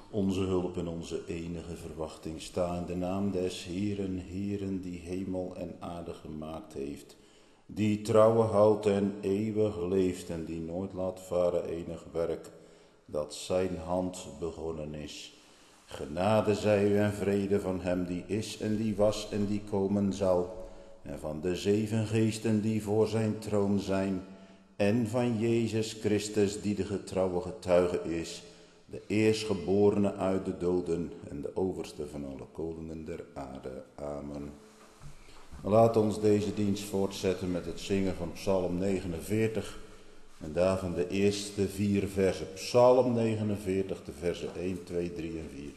Onze hulp en onze enige verwachting sta in de naam des Heeren, die hemel en aarde gemaakt heeft, die trouwe houdt en eeuwig leeft en die nooit laat varen enig werk dat zijn hand begonnen is. Genade zij u en vrede van hem die is en die was en die komen zal, en van de 7 geesten die voor zijn troon zijn, en van Jezus Christus die de getrouwe getuige is, de eerstgeborene uit de doden en de overste van alle koningen der aarde. Amen. Laat ons deze dienst voortzetten met het zingen van Psalm 49 en daarvan de eerste 4 versen. Psalm 49, de versen 1, 2, 3 en 4.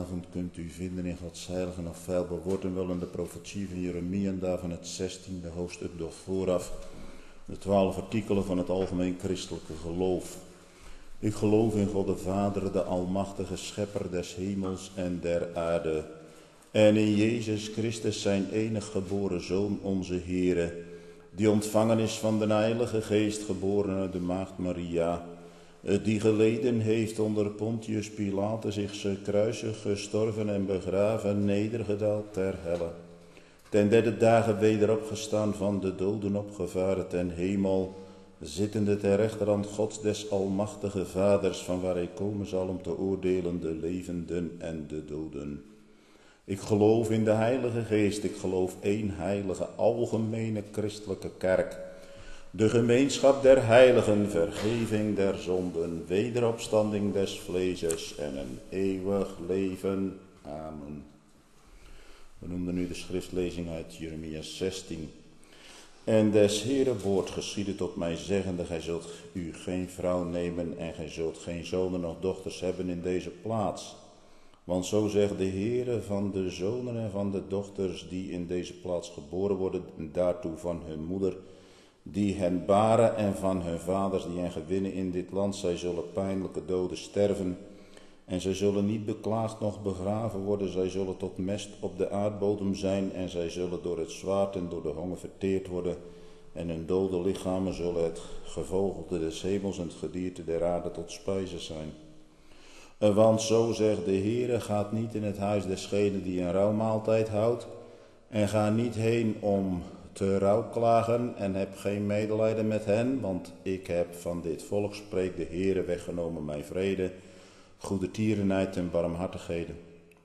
avond kunt u vinden in Gods heilige nog veel bewoorden wel in de profetie van Jeremia en daarvan het 16e hoofdstuk door vooraf. De 12 artikelen van het algemeen christelijke geloof. Ik geloof in God de Vader, de almachtige schepper des hemels en der aarde. En in Jezus Christus zijn enig geboren Zoon, onze Heere, die ontvangen is van de Heilige Geest, geboren uit de maagd Maria, die geleden heeft onder Pontius Pilatus, zich kruisig, gestorven en begraven, nedergedaald ter helle. Ten derde dagen weder opgestaan, van de doden opgevaren ten hemel, zittende ter rechterhand Gods des almachtige Vaders, van waar hij komen zal om te oordelen de levenden en de doden. Ik geloof in de Heilige Geest, ik geloof één heilige, algemene christelijke kerk, de gemeenschap der heiligen, vergeving der zonden, wederopstanding des vleeses en een eeuwig leven. Amen. We noemden nu de schriftlezing uit Jeremia 16. En des Heere woord geschiedde tot mij zeggende, gij zult u geen vrouw nemen en gij zult geen zonen noch dochters hebben in deze plaats. Want zo zegt de Heere, van de zonen en van de dochters die in deze plaats geboren worden, en daartoe van hun moeder, die hen baren, en van hun vaders die hen gewinnen in dit land, zij zullen pijnlijke doden sterven. En zij zullen niet beklaagd noch begraven worden, zij zullen tot mest op de aardbodem zijn, en zij zullen door het zwaard en door de honger verteerd worden. En hun dode lichamen zullen het gevogelte des hemels en het gedierte der aarde tot spijze zijn. Want zo zegt de Heere, gaat niet in het huis desgene die een rouwmaaltijd houdt, en ga niet heen om te rouwklagen, en heb geen medelijden met hen, want ik heb van dit volk, spreekt de Heere, weggenomen mijn vrede, goede tierenheid en barmhartigheden.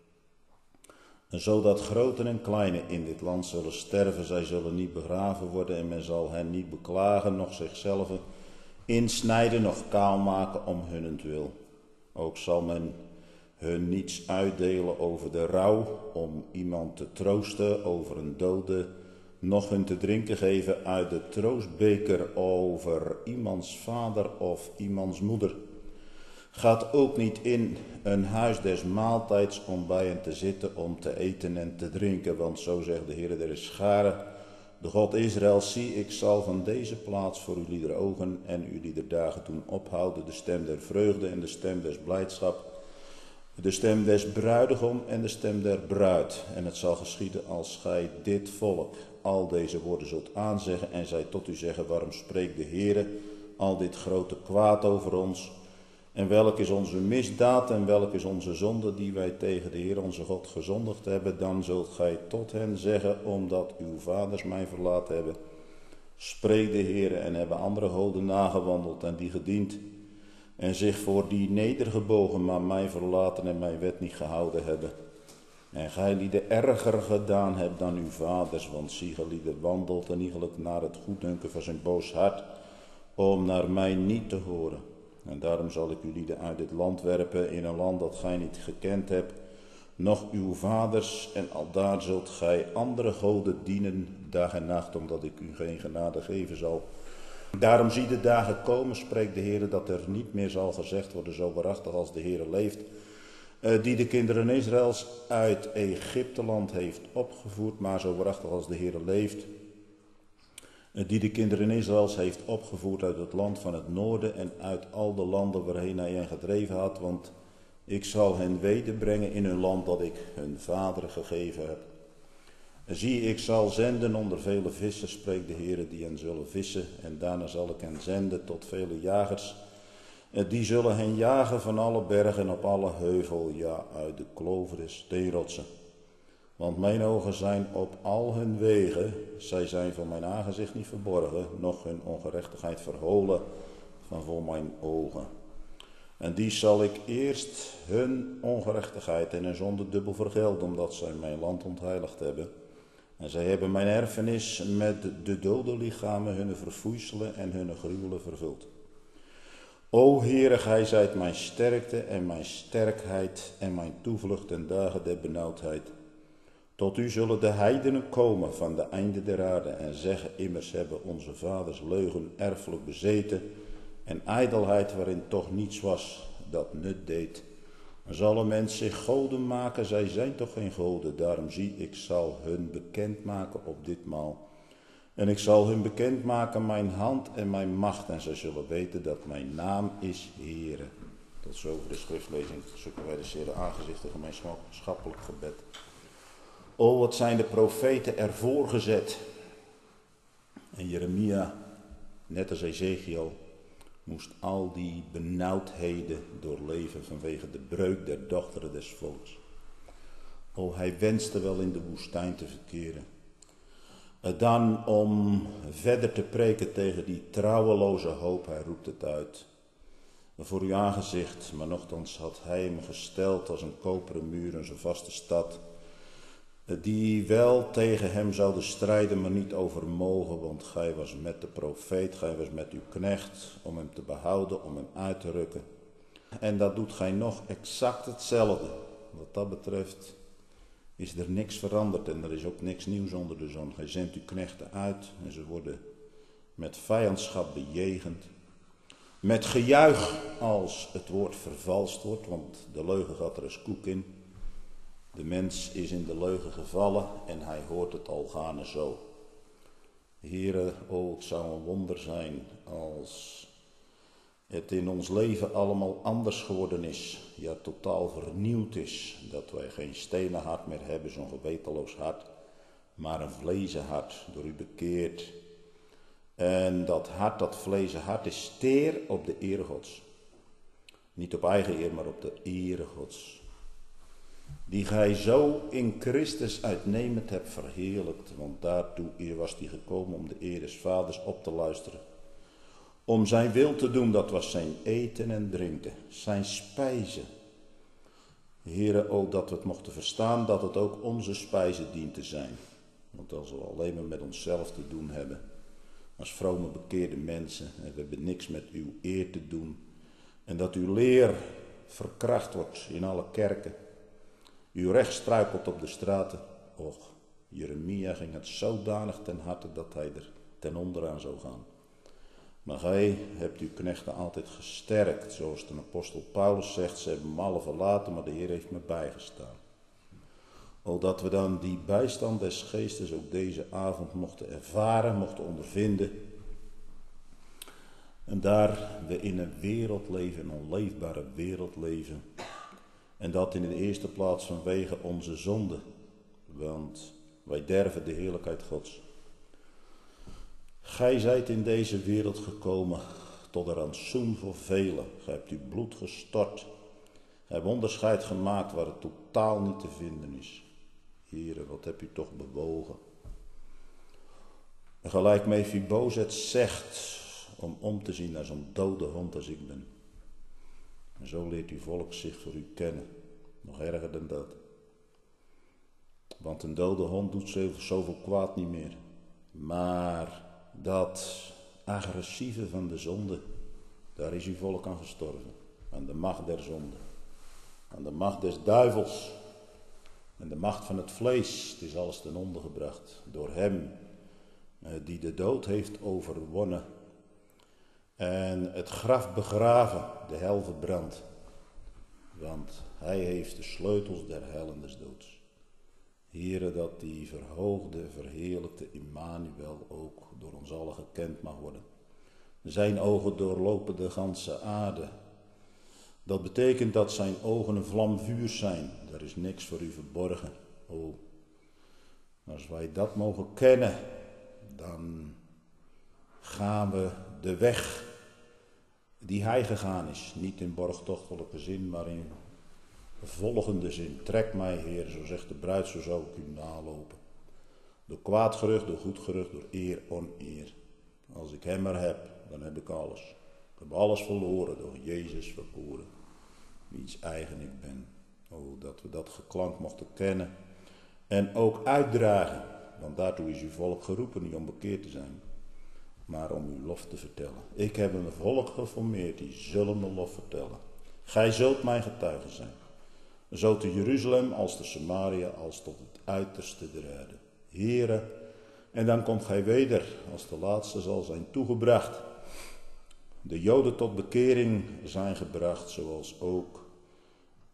Zodat groten en kleinen in dit land zullen sterven, zij zullen niet begraven worden, en men zal hen niet beklagen, noch zichzelf insnijden, noch kaal maken om hunnentwil. Ook zal men hun niets uitdelen over de rouw, om iemand te troosten over een dode, noch hun te drinken geven uit de troostbeker over iemands vader of iemands moeder. Gaat ook niet in een huis des maaltijds om bij hen te zitten, om te eten en te drinken, want zo zegt de Heere der scharen, de God Israël, zie, ik zal van deze plaats voor u lieder ogen en u lieder dagen doen ophouden, de stem der vreugde en de stem des blijdschap, de stem des bruidegom en de stem der bruid. En het zal geschieden als gij dit volk al deze woorden zult aanzeggen en zij tot u zeggen, waarom spreekt de Heere al dit grote kwaad over ons? En welk is onze misdaad en welk is onze zonde die wij tegen de Heer onze God gezondigd hebben? Dan zult gij tot hen zeggen, omdat uw vaders mij verlaten hebben. Spreekt de Heer en hebben andere goden nagewandeld en die gediend. En zich voor die nedergebogen, maar mij verlaten en mijn wet niet gehouden hebben. En gij lieden erger gedaan hebt dan uw vaders, want zie, gelieden wandelt en iegelijk naar het goeddunken van zijn boos hart, om naar mij niet te horen. En daarom zal ik u lieden uit dit land werpen, in een land dat gij niet gekend hebt, noch uw vaders, en aldaar zult gij andere goden dienen, dag en nacht, omdat ik u geen genade geven zal. Daarom zie de dagen komen, spreekt de Heer, dat er niet meer zal gezegd worden, zo waarachtig als de Heer leeft, die de kinderen Israëls uit Egypteland heeft opgevoerd, maar zo waarachtig als de Heer leeft, die de kinderen Israëls heeft opgevoerd uit het land van het noorden en uit al de landen waarheen hij hen gedreven had, want ik zal hen wederbrengen in hun land dat ik hun vaderen gegeven heb. Zie, ik zal zenden onder vele vissen, spreekt de Heer, die hen zullen vissen, en daarna zal ik hen zenden tot vele jagers. Die zullen hen jagen van alle bergen op alle heuvel, ja, uit de kloven des steenrotsen. Want mijn ogen zijn op al hun wegen, zij zijn van mijn aangezicht niet verborgen, noch hun ongerechtigheid verholen van voor mijn ogen. En die zal ik eerst hun ongerechtigheid en hun zonde dubbel vergelden, omdat zij mijn land ontheiligd hebben. En zij hebben mijn erfenis met de dode lichamen, hun verfoeiselen en hun gruwelen vervuld. O Heere, gij zijt mijn sterkte en mijn sterkheid en mijn toevlucht ten dagen der benauwdheid. Tot u zullen de heidenen komen van de einde der aarde en zeggen, immers hebben onze vaders leugen erfelijk bezeten en ijdelheid waarin toch niets was dat nut deed. Zal een mens zich goden maken? Zij zijn toch geen goden. Daarom zie ik zal hun bekendmaken op ditmaal. En ik zal hun bekendmaken mijn hand en mijn macht. En zij zullen weten dat mijn naam is Heere. Tot zover de schriftlezing. Zoeken wij de Heere aangezichten gemeenschappelijk gebed. O, wat zijn de profeten ervoor gezet. En Jeremia, net als Ezekiel, moest al die benauwdheden doorleven vanwege de breuk der dochteren des volks. O, hij wenste wel in de woestijn te verkeren. Dan om verder te preken tegen die trouweloze hoop, hij roept het uit. Voor uw aangezicht, maar nochtans had hij hem gesteld als een koperen muur en zijn vaste stad. Die wel tegen hem zouden strijden, maar niet overmogen, want gij was met de profeet, gij was met uw knecht, om hem te behouden, om hem uit te rukken. En dat doet gij nog exact hetzelfde. Wat dat betreft is er niks veranderd en er is ook niks nieuws onder de zon. Gij zendt uw knechten uit en ze worden met vijandschap bejegend. Met gejuich als het woord vervalst wordt, want de leugen gaat er als koek in. De mens is in de leugen gevallen en hij hoort het al gaande zo. Heere, o, het zou een wonder zijn als het in ons leven allemaal anders geworden is. Ja, totaal vernieuwd is. Dat wij geen stenen hart meer hebben, zo'n gewetenloos hart, maar een vlezen hart, door u bekeerd. En dat hart, dat vlezen hart, is teer op de ere Gods. Niet op eigen eer, maar op de ere Gods. Die gij zo in Christus uitnemend hebt verheerlijkt, want daartoe was hij gekomen om de eer des vaders op te luisteren. Om zijn wil te doen, dat was zijn eten en drinken, zijn spijzen. Heere, ook dat we het mochten verstaan, dat het ook onze spijze dient te zijn. Want als we alleen maar met onszelf te doen hebben, als vrome bekeerde mensen, en we hebben niks met uw eer te doen, en dat uw leer verkracht wordt in alle kerken, uw recht struikelt op de straten. Och, Jeremia ging het zodanig ten harte dat hij er ten onder aan zou gaan. Maar gij hebt uw knechten altijd gesterkt, zoals de apostel Paulus zegt, ze hebben me alle verlaten, maar de Heer heeft me bijgestaan. O, dat we dan die bijstand des geestes ook deze avond mochten ervaren, mochten ondervinden. En daar we in een wereld leven, een onleefbare wereld leven. En dat in de eerste plaats vanwege onze zonde. Want wij derven de heerlijkheid Gods. Gij zijt in deze wereld gekomen tot een rantsoen voor velen. Gij hebt uw bloed gestort. Gij hebt onderscheid gemaakt waar het totaal niet te vinden is. Heere, wat heb u toch bewogen. En gelijk Mephibozet zegt om te zien naar zo'n dode hond als ik ben. En zo leert uw volk zich voor u kennen. Nog erger dan dat. Want een dode hond doet zoveel kwaad niet meer. Maar dat agressieve van de zonde, daar is uw volk aan gestorven. Aan de macht der zonde. Aan de macht des duivels. En de macht van het vlees. Het is alles ten onder gebracht. Door hem die de dood heeft overwonnen. En het graf begraven, de hel verbrand. Want hij heeft de sleutels der hel en des doods. Heere, dat die verhoogde, verheerlijkte Immanuel ook door ons allen gekend mag worden. Zijn ogen doorlopen de ganse aarde. Dat betekent dat zijn ogen een vlam vuur zijn. Er is niks voor u verborgen. O, als wij dat mogen kennen, dan gaan we de weg die hij gegaan is. Niet in borgtochtelijke zin, maar in volgende zin. Trek mij, Heer, zo zegt de bruid, zo zou ik u nalopen. Door kwaad gerucht, door goed gerucht, door eer, oneer. Als ik hem er heb, dan heb ik alles. Ik heb alles verloren, door Jezus verkoren. Wiens eigen ik ben. O, dat we dat geklank mochten kennen. En ook uitdragen. Want daartoe is uw volk geroepen, niet om bekeerd te zijn. Maar om uw lof te vertellen. Ik heb een volk geformeerd, die zullen mijn lof vertellen. Gij zult mijn getuige zijn. Zo te Jeruzalem als te Samaria, als tot het uiterste der aarde. Heere, en dan komt gij weder, als de laatste zal zijn toegebracht. De Joden tot bekering zijn gebracht, zoals ook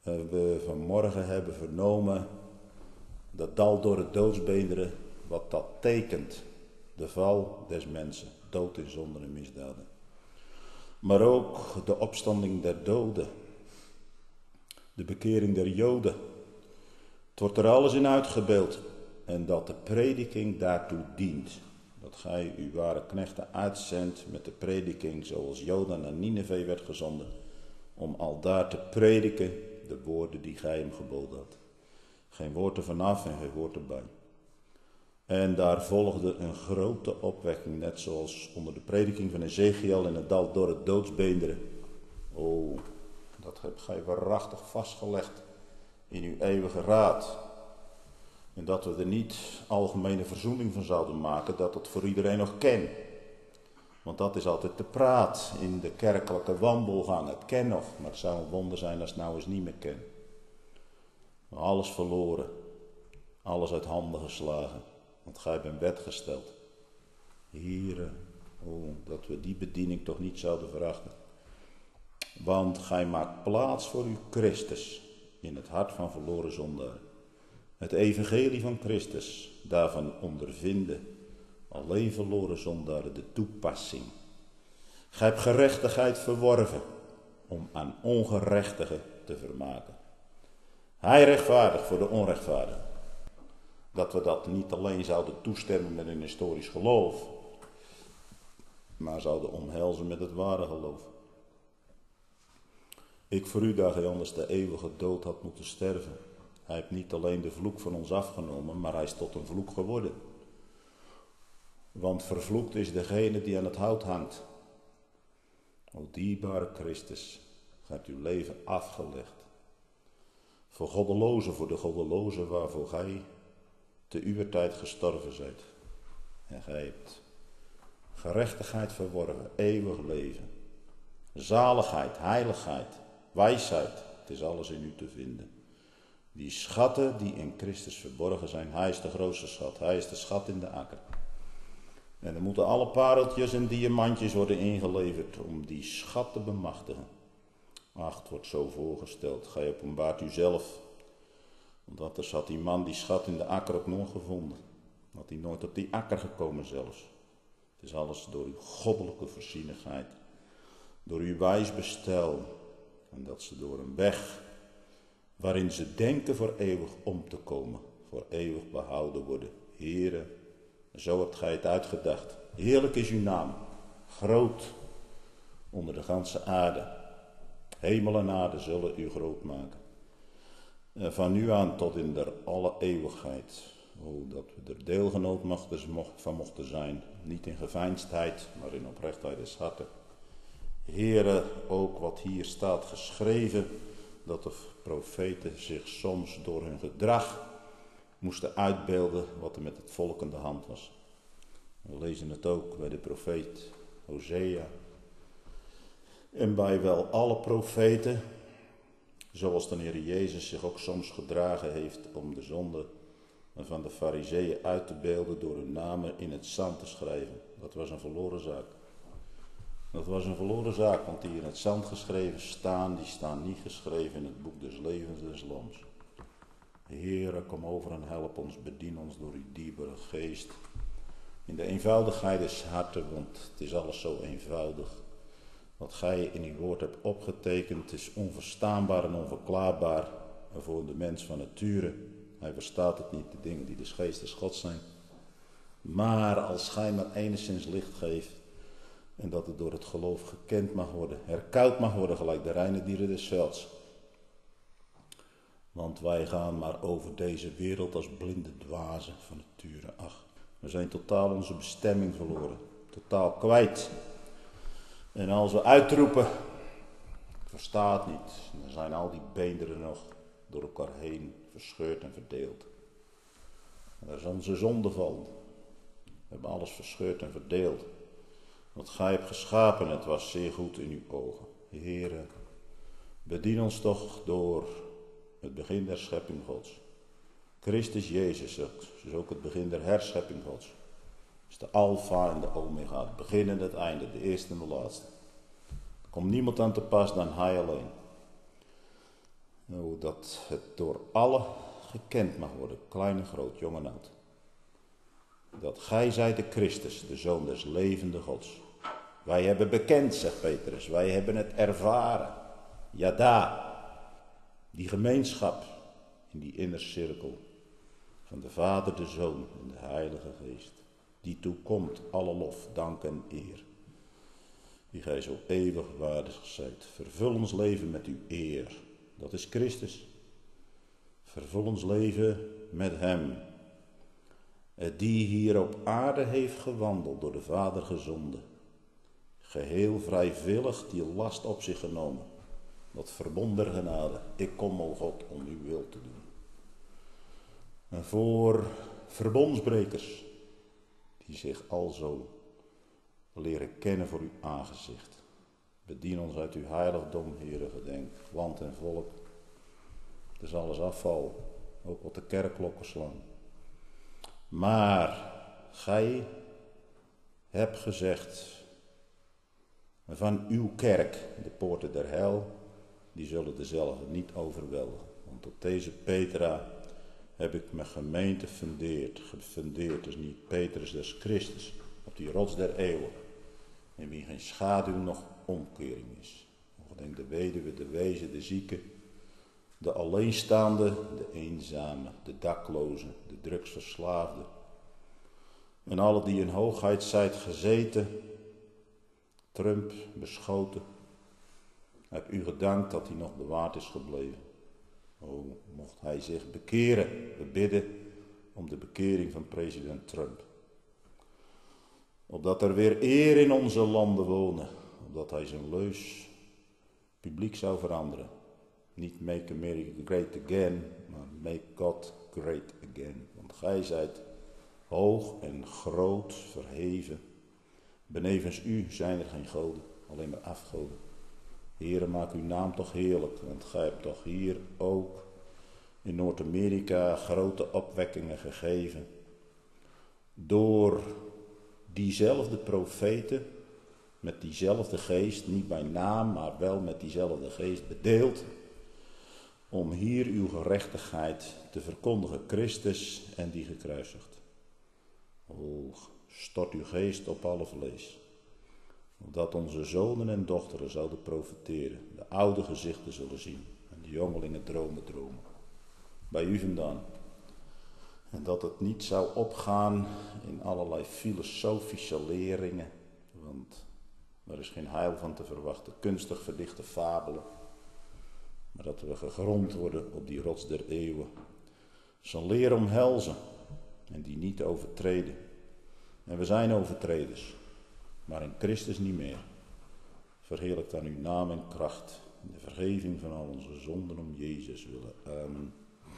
we vanmorgen hebben vernomen, dat dal door het doodsbeenderen, wat dat tekent. De val des mensen, dood in zonden en misdaden. Maar ook de opstanding der doden. De bekering der Joden. Het wordt er alles in uitgebeeld. En dat de prediking daartoe dient. Dat gij uw ware knechten uitzendt met de prediking zoals Jona naar Nineve werd gezonden. Om aldaar te prediken de woorden die gij hem geboden had. Geen woord er vanaf en geen woord erbij. En daar volgde een grote opwekking, net zoals onder de prediking van Ezekiel in het dal door het doodsbeenderen. Oh, dat hebt gij waarachtig vastgelegd in uw eeuwige raad. En dat we er niet algemene verzoening van zouden maken, dat het voor iedereen nog ken. Want dat is altijd de praat in de kerkelijke wandelgang. Het ken nog, maar het zou een wonder zijn als het nou eens niet meer ken. Alles verloren, alles uit handen geslagen, want gij bent wet gesteld. Here, oh, dat we die bediening toch niet zouden verachten. Want gij maakt plaats voor uw Christus in het hart van verloren zondaren. Het evangelie van Christus, daarvan ondervinden alleen verloren zondaren de toepassing. Gij hebt gerechtigheid verworven om aan ongerechtigen te vermaken. Hij rechtvaardig voor de onrechtvaardigen. Dat we dat niet alleen zouden toestemmen met een historisch geloof, maar zouden omhelzen met het ware geloof. Ik voor u dat gij anders de eeuwige dood had moeten sterven. Hij heeft niet alleen de vloek van ons afgenomen, maar hij is tot een vloek geworden. Want vervloekt is degene die aan het hout hangt. O dierbare Christus, gij hebt uw leven afgelegd. Voor goddelozen, voor de goddelozen waarvoor gij te uwer tijd gestorven zijt. En gij hebt gerechtigheid verworven, eeuwig leven. Zaligheid, heiligheid, wijsheid, het is alles in u te vinden. Die schatten die in Christus verborgen zijn, hij is de grootste schat, hij is de schat in de akker. En er moeten alle pareltjes en diamantjes worden ingeleverd om die schat te bemachtigen. Ach, het wordt zo voorgesteld, gij openbaart uzelf. Want er zat die man die schat in de akker ook nog gevonden. Had hij nooit op die akker gekomen zelfs. Het is alles door uw goddelijke voorzienigheid. Door uw wijs bestel. En dat ze door een weg waarin ze denken voor eeuwig om te komen. Voor eeuwig behouden worden. Here, zo hebt gij het uitgedacht. Heerlijk is uw naam. Groot onder de ganse aarde. Hemel en aarde zullen u groot maken. Van nu aan tot in der alle eeuwigheid. O, dat we er deelgenoot van mochten zijn. Niet in geveinsdheid, maar in oprechtheid des harten. Heere, ook wat hier staat geschreven, dat de profeten zich soms door hun gedrag moesten uitbeelden wat er met het volk aan de hand was. We lezen het ook bij de profeet Hosea. En bij wel alle profeten, zoals de Heer Jezus zich ook soms gedragen heeft om de zonde van de Farizeeën uit te beelden door hun namen in het zand te schrijven. Dat was een verloren zaak. Dat was een verloren zaak, want die in het zand geschreven staan, die staan niet geschreven in het boek des levens des lams. Heere, kom over en help ons, bedien ons door uw dierbare geest. In de eenvoudigheid des harten, want het is alles zo eenvoudig. Wat gij in uw woord hebt opgetekend is onverstaanbaar en onverklaarbaar voor de mens van nature. Hij verstaat het niet, de dingen die des geestes Gods zijn. Maar als gij maar enigszins licht geeft en dat het door het geloof gekend mag worden, herkauwd mag worden gelijk de reine dieren des velds. Want wij gaan maar over deze wereld als blinde dwazen van nature. Ach, we zijn totaal onze bestemming verloren, totaal kwijt. En als we uitroepen, ik versta het niet, dan zijn al die beenderen nog door elkaar heen verscheurd en verdeeld. En dat is onze zondeval. We hebben alles verscheurd en verdeeld. Wat gij hebt geschapen, het was zeer goed in uw ogen. Heere, bedien ons toch door het begin der schepping Gods. Christus Jezus is ook het begin der herschepping Gods. Is de alfa en de omega, het begin en het einde, de eerste en de laatste. Er komt niemand aan te pas dan hij alleen. Dat het door allen gekend mag worden, klein en groot, jong en oud. Dat gij zijt de Christus, de Zoon des levende Gods. Wij hebben bekend, zegt Petrus, wij hebben het ervaren. Ja, daar, die gemeenschap in die innercirkel van de Vader, de Zoon en de Heilige Geest. Die toekomt alle lof, dank en eer. Die gij zo eeuwig waardig zijt. Vervul ons leven met uw eer. Dat is Christus. Vervul ons leven met hem. Die hier op aarde heeft gewandeld, door de Vader gezonden. Geheel vrijwillig die last op zich genomen. Dat verbond der genade. Ik kom, o God, om uw wil te doen. En voor verbondsbrekers, die zich alzo leren kennen voor uw aangezicht. Bedien ons uit uw heiligdom, Heere, gedenk, land en volk. Het is alles afval, ook wat de kerkklokken slaan. Maar gij hebt gezegd, van uw kerk, de poorten der hel, die zullen dezelfde niet overweldigen. Want op deze Petra heb ik mijn gemeente fundeerd. Gefundeerd, dus niet Petrus des Christus, op die rots der eeuwen. In wie geen schaduw nog omkering is. Gedenk de weduwe, de wezen, de zieke, de alleenstaande, de eenzame, de dakloze, de drugsverslaafde. En alle die in hoogheid zijt gezeten, Trump beschoten. Heb u gedankt dat hij nog bewaard is gebleven. O, mocht hij zich bekeren. We bidden om de bekering van president Trump. Opdat er weer eer in onze landen wonen. Opdat hij zijn leus publiek zou veranderen. Niet make America great again, maar make God great again. Want gij zijt hoog en groot verheven. Benevens u zijn er geen goden, alleen maar afgoden. Heere, maak uw naam toch heerlijk, want gij hebt toch hier ook in Noord-Amerika grote opwekkingen gegeven. Door diezelfde profeten, met diezelfde geest, niet bij naam, maar wel met diezelfde geest bedeeld, om hier uw gerechtigheid te verkondigen, Christus en die gekruisigd. O, stort uw geest op alle vlees, opdat onze zonen en dochteren zouden profiteren, de oude gezichten zullen zien en de jongelingen dromen. Bij u vandaan. En dat het niet zou opgaan in allerlei filosofische leringen, want er is geen heil van te verwachten, kunstig verdichte fabelen, maar dat we gegrond worden op die rots der eeuwen. Zijn leer omhelzen en die niet overtreden. En we zijn overtreders, maar in Christus niet meer. Verheerlijkt aan uw naam en kracht, in de vergeving van al onze zonden om Jezus willen. Amen.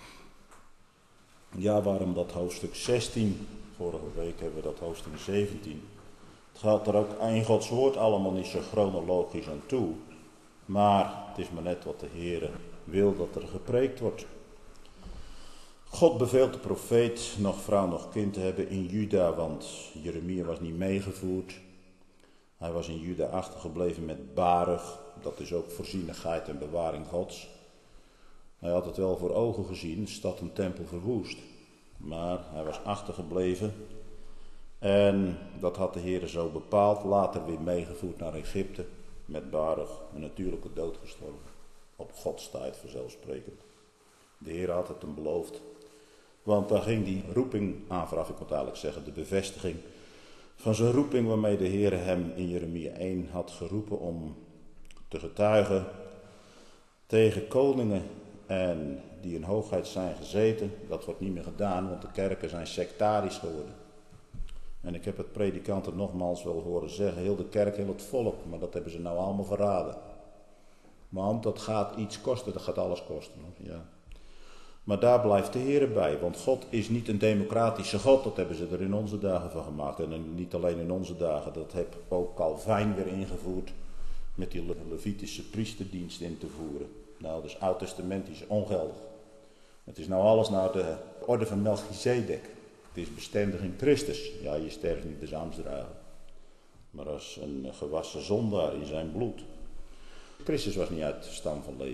Ja, waarom dat hoofdstuk 16? Vorige week hebben we dat hoofdstuk 17. Het gaat er ook in Gods woord allemaal niet zo chronologisch aan toe. Maar het is maar net wat de Heer wil dat er gepreekt wordt. God beveelt de profeet nog vrouw nog kind te hebben in Juda, want Jeremia was niet meegevoerd. Hij was in Juda achtergebleven met Baruch, dat is ook voorzienigheid en bewaring Gods. Hij had het wel voor ogen gezien, stad en tempel verwoest. Maar hij was achtergebleven en dat had de Heer zo bepaald. Later weer meegevoerd naar Egypte met Baruch, een natuurlijke dood gestorven. Op Gods tijd vanzelfsprekend. De Heer had het hem beloofd. Want daar ging die roeping aan vooraf, ik moet eigenlijk zeggen de bevestiging van zijn roeping waarmee de Heer hem in Jeremia 1 had geroepen om te getuigen tegen koningen en die in hoogheid zijn gezeten. Dat wordt niet meer gedaan, want de kerken zijn sectarisch geworden. En ik heb het predikanten nogmaals wel horen zeggen, heel de kerk, heel het volk, maar dat hebben ze nou allemaal verraden. Want dat gaat iets kosten, dat gaat alles kosten. Ja. Maar daar blijft de Heer bij, want God is niet een democratische God, dat hebben ze er in onze dagen van gemaakt. En niet alleen in onze dagen, dat heeft ook Calvijn weer ingevoerd met die Levitische priesterdienst in te voeren. Nou, dus oud-testamentisch ongeldig. Het is nou alles naar de orde van Melchizedek. Het is bestendig in Christus. Ja, je sterft niet des arms dragen, maar als een gewassen zondaar in zijn bloed. Christus was niet uit de stam van Levi.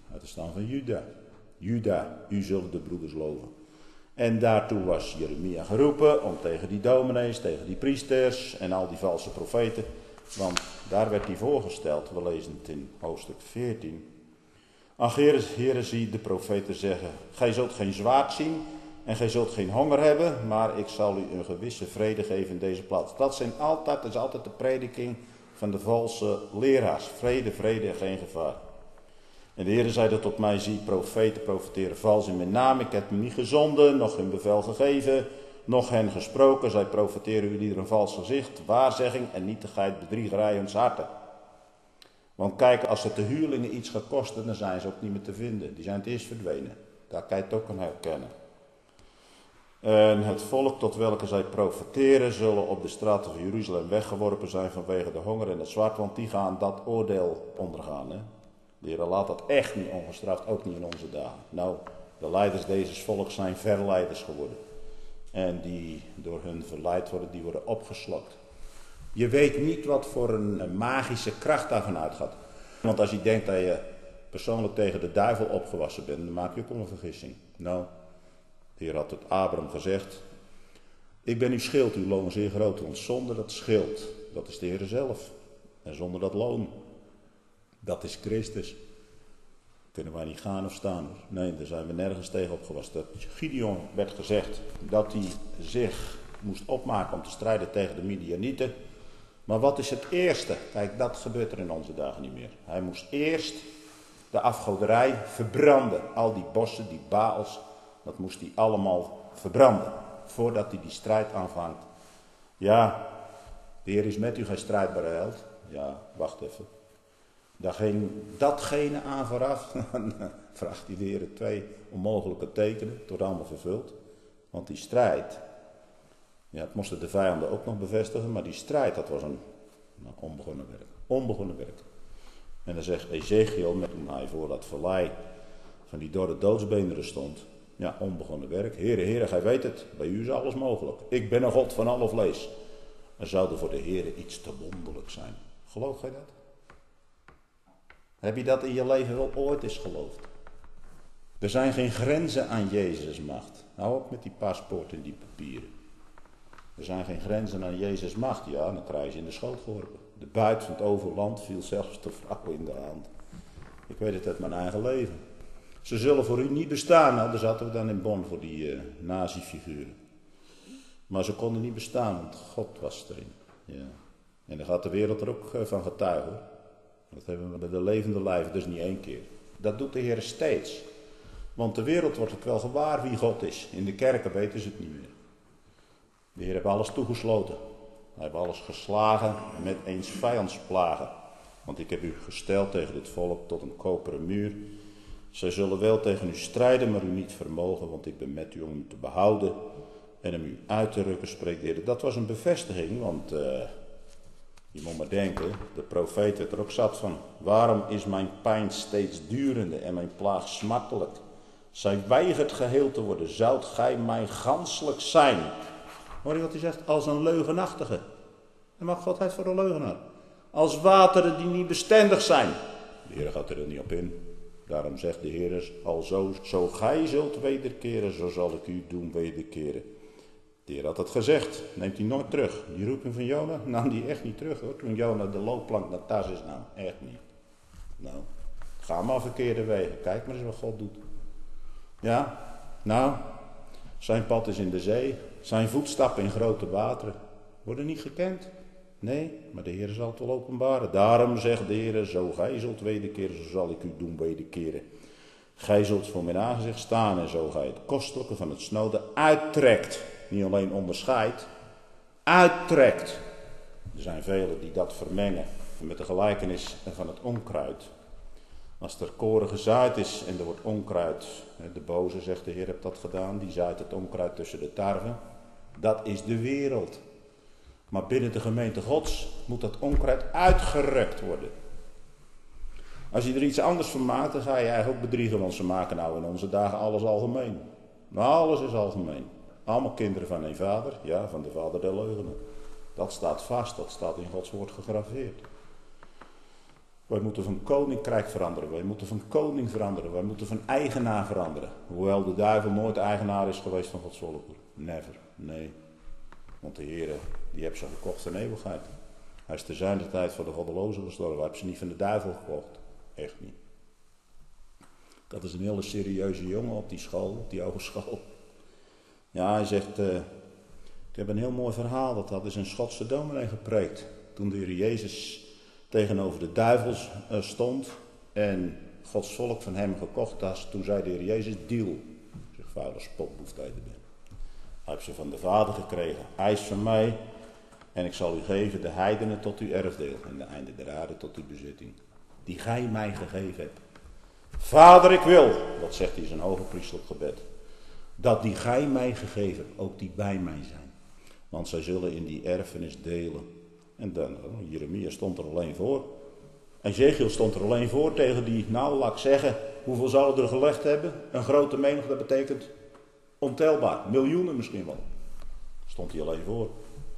uit de stam van Juda. Juda, u zult de broeders loven. En daartoe was Jeremia geroepen om tegen die dominees, tegen die priesters en al die valse profeten. Want daar werd hij voorgesteld, we lezen het in hoofdstuk 14. Ach, heren, zie de profeten zeggen, gij zult geen zwaard zien en gij zult geen honger hebben, maar ik zal u een gewisse vrede geven in deze plaats. Dat is altijd de prediking van de valse leraars. Vrede, vrede en geen gevaar. En de Heer zeide tot mij, zie, profeten profeteren vals in mijn naam. Ik heb hem niet gezonden, nog hun bevel gegeven, nog hen gesproken. Zij profeteren u ieder een vals gezicht, waarzegging en nietigheid, bedriegerij hun harten. Want kijk, als het de huurlingen iets gaat kosten, dan zijn ze ook niet meer te vinden. Die zijn het eerst verdwenen. Daar kan je het ook aan herkennen. En het volk tot welke zij profeteren, zullen op de straten van Jeruzalem weggeworpen zijn vanwege de honger en het zwart, want die gaan dat oordeel ondergaan. Hè? De Heer laat dat echt niet ongestraft, ook niet in onze dagen. Nou, de leiders deze volks zijn verleiders geworden. En die door hun verleid worden, die worden opgeslokt. Je weet niet wat voor een magische kracht daarvan uitgaat. Want als je denkt dat je persoonlijk tegen de duivel opgewassen bent, dan maak je ook een vergissing. Nou, de Heer had het Abraham gezegd. Ik ben uw schild, uw loon zeer groot. Want zonder dat schild, dat is de Heer zelf. En zonder dat loon, dat is Christus. Kunnen wij niet gaan of staan. Nee, daar zijn we nergens tegen opgewassen. Dat Gideon werd gezegd dat hij zich moest opmaken om te strijden tegen de Midianieten. Maar wat is het eerste? Kijk, dat gebeurt er in onze dagen niet meer. Hij moest eerst de afgoderij verbranden. Al die bossen, die Baals, dat moest hij allemaal verbranden. Voordat hij die strijd aanvangt. Ja, de Heer is met u, geen strijdbare held. Ja, wacht even. Daar ging datgene aan vooraf. Dan vraagt hij de Heer 2 onmogelijke tekenen. Het wordt allemaal vervuld. Want die strijd, ja, het moesten de vijanden ook nog bevestigen. Maar die strijd, dat was een onbegonnen werk. Onbegonnen werk. En dan zegt Ezekiel, met toen hij voor dat vallei van die dorre doodsbeenderen stond. Ja, onbegonnen werk. Heere, Heere, gij weet het. Bij u is alles mogelijk. Ik ben een God van alle vlees. Er zou er voor de Heere iets te wonderlijk zijn. Geloof gij dat? Heb je dat in je leven wel ooit eens geloofd? Er zijn geen grenzen aan Jezus' macht. Hou op met die paspoort en die papieren. Er zijn geen grenzen aan Jezus' macht. Ja, dan krijg je in de schoot geworpen. De buit van het overland viel zelfs de vrouw in de hand. Ik weet het uit mijn eigen leven. Ze zullen voor u niet bestaan. Nou, daar zaten we dan in Bonn voor die nazi-figuren. Maar ze konden niet bestaan, want God was erin. Ja. En dan gaat de wereld er ook van getuigen. Dat hebben we bij de levende lijven, dus niet één keer. Dat doet de Heer steeds. Want de wereld wordt ook wel gewaar wie God is. In de kerken weten ze het niet meer. De Heer heeft alles toegesloten. Hij heeft alles geslagen met eens vijandsplagen. Want ik heb u gesteld tegen dit volk tot een koperen muur. Zij zullen wel tegen u strijden, maar u niet vermogen, want ik ben met u om u te behouden en om u uit te rukken, spreekt de Heer. Dat was een bevestiging, want je moet maar denken, de profeet werd er ook zat van. Waarom is mijn pijn steeds durende en mijn plaag smartelijk? Zij weigert geheel te worden, zoudt gij mij ganselijk zijn? Hoor je wat hij zegt? Als een leugenachtige. En mag God het voor een leugenaar. Als wateren die niet bestendig zijn. De Heer gaat er niet op in. Daarom zegt de Heer, alzo, zo gij zult wederkeren, zo zal ik u doen wederkeren. De Heer had het gezegd, neemt hij nooit terug. Die roeping van Jona nam hij echt niet terug hoor. Toen Jona de loopplank naar Tarsis nam, echt niet. Nou, ga maar verkeerde wegen, kijk maar eens wat God doet. Ja, nou, zijn pad is in de zee, zijn voetstappen in grote wateren worden niet gekend. Nee, maar de Heer zal het wel openbaren. Daarom zegt de Heer, zo gij zult wederkeren, zo zal ik u doen wederkeren. Gij zult voor mijn aangezicht staan en zo gij het kostelijke van het snode uittrekt. Niet alleen onderscheidt, uittrekt. Er zijn velen die dat vermengen met de gelijkenis van het onkruid. Als er koren gezaaid is en er wordt onkruid, de boze, zegt de Heer, heeft dat gedaan, die zaait het onkruid tussen de tarwe. Dat is de wereld. Maar binnen de gemeente Gods moet dat onkruid uitgerukt worden. Als je er iets anders van maakt, dan ga je eigenlijk ook bedriegen, want ze maken nou in onze dagen alles algemeen. Nou, alles is algemeen. Allemaal kinderen van één vader, ja, van de vader der leugenen. Dat staat vast, dat staat in Gods woord gegraveerd. Wij moeten van koninkrijk veranderen. Wij moeten van koning veranderen. Wij moeten van eigenaar veranderen. Hoewel de duivel nooit eigenaar is geweest van Gods volk. Never. Nee. Want de Heer, die heeft ze gekocht in eeuwigheid. Hij is te zijner tijd voor de goddelozen gestorven. Hij heeft ze niet van de duivel gekocht. Echt niet. Dat is een hele serieuze jongen op die school, op die hogeschool. Ja, hij zegt, ik heb een heel mooi verhaal. Dat had is een Schotse dominee gepreekt. Toen de Heer Jezus tegenover de duivel stond en Gods volk van hem gekocht was. Toen zei de Heer Jezus, deal. Zeg, vader, spotboef dat je er bent. Hij heeft ze van de Vader gekregen. Eis van mij en ik zal u geven de heidenen tot uw erfdeel en de einde der aarde tot uw bezitting. Die gij mij gegeven hebt. Vader, ik wil, dat zegt hij in zijn hogepriestelijk gebed, dat die gij mij gegeven hebt, ook die bij mij zijn. Want zij zullen in die erfenis delen. En dan, Jeremia stond er alleen voor. Ezechiel stond er alleen voor tegen die, nou laat ik zeggen, hoeveel zouden er gelegd hebben? Een grote menigte, dat betekent ontelbaar, miljoenen misschien wel. Stond hij alleen voor.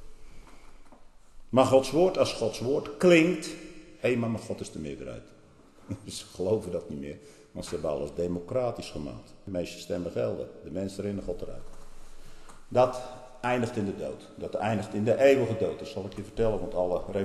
Maar Gods woord, als Gods woord klinkt, maar God is de meerderheid. Ze geloven dat niet meer, want ze hebben alles democratisch gemaakt. De meeste stemmen gelden, de mensen erin en God eruit. Dat eindigt in de dood. Dat eindigt in de eeuwige dood. Dat zal ik je vertellen, want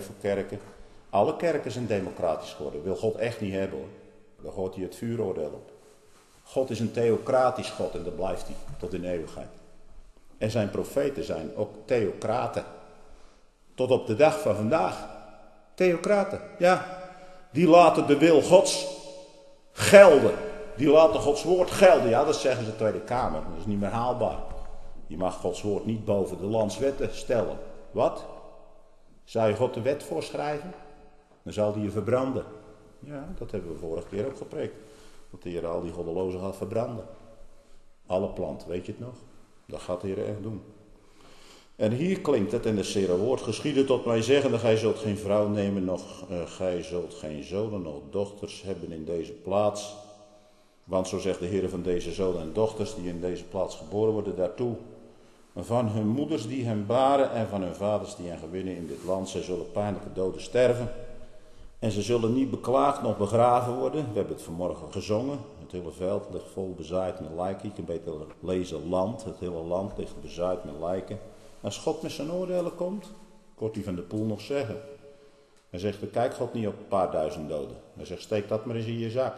alle kerken zijn democratisch geworden. Wil God echt niet hebben hoor. Dan gooit hij het vuuroordeel op. God is een theocratisch God en dat blijft hij tot in eeuwigheid. En zijn profeten zijn ook theocraten. Tot op de dag van vandaag. Theocraten, ja. Die laten de wil Gods gelden. Die laten Gods woord gelden. Ja, dat zeggen ze de Tweede Kamer. Dat is niet meer haalbaar. Je mag Gods woord niet boven de landswetten stellen. Wat? Zou je God de wet voorschrijven? Dan zal die je verbranden. Ja, dat hebben we vorige keer ook gepreekt. Dat de Heer al die goddelozen gaat verbranden. Alle planten, weet je het nog? Dat gaat de Heer echt doen. En hier klinkt het in het zere woord. Geschieden tot mij zeggende, gij zult geen vrouw nemen, nog gij zult geen zonen, nog dochters hebben in deze plaats. Want zo zegt de Heer van deze zonen en dochters die in deze plaats geboren worden daartoe. Van hun moeders die hen baren en van hun vaders die hen gewinnen in dit land. Zij zullen pijnlijke doden sterven. En ze zullen niet beklaagd nog begraven worden. We hebben het vanmorgen gezongen. Het hele veld ligt vol bezaaid met lijken. Je kunt beter lezen land. Het hele land ligt bezaaid met lijken. Als God met zijn oordelen komt, Kortie van de Poel nog zeggen. Hij zegt, kijk God niet op een paar duizend doden. Hij zegt, steek dat maar eens in je zak.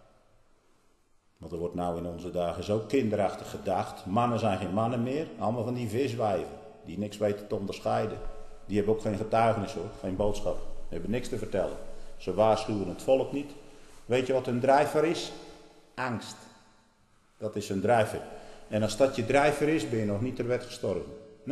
Want er wordt nou in onze dagen zo kinderachtig gedacht. Mannen zijn geen mannen meer. Allemaal van die viswijven. Die niks weten te onderscheiden. Die hebben ook geen getuigenis hoor. Geen boodschap. Die hebben niks te vertellen. Ze waarschuwen het volk niet. Weet je wat een drijver is? Angst. Dat is een drijver. En als dat je drijver is, ben je nog niet ter wet gestorven.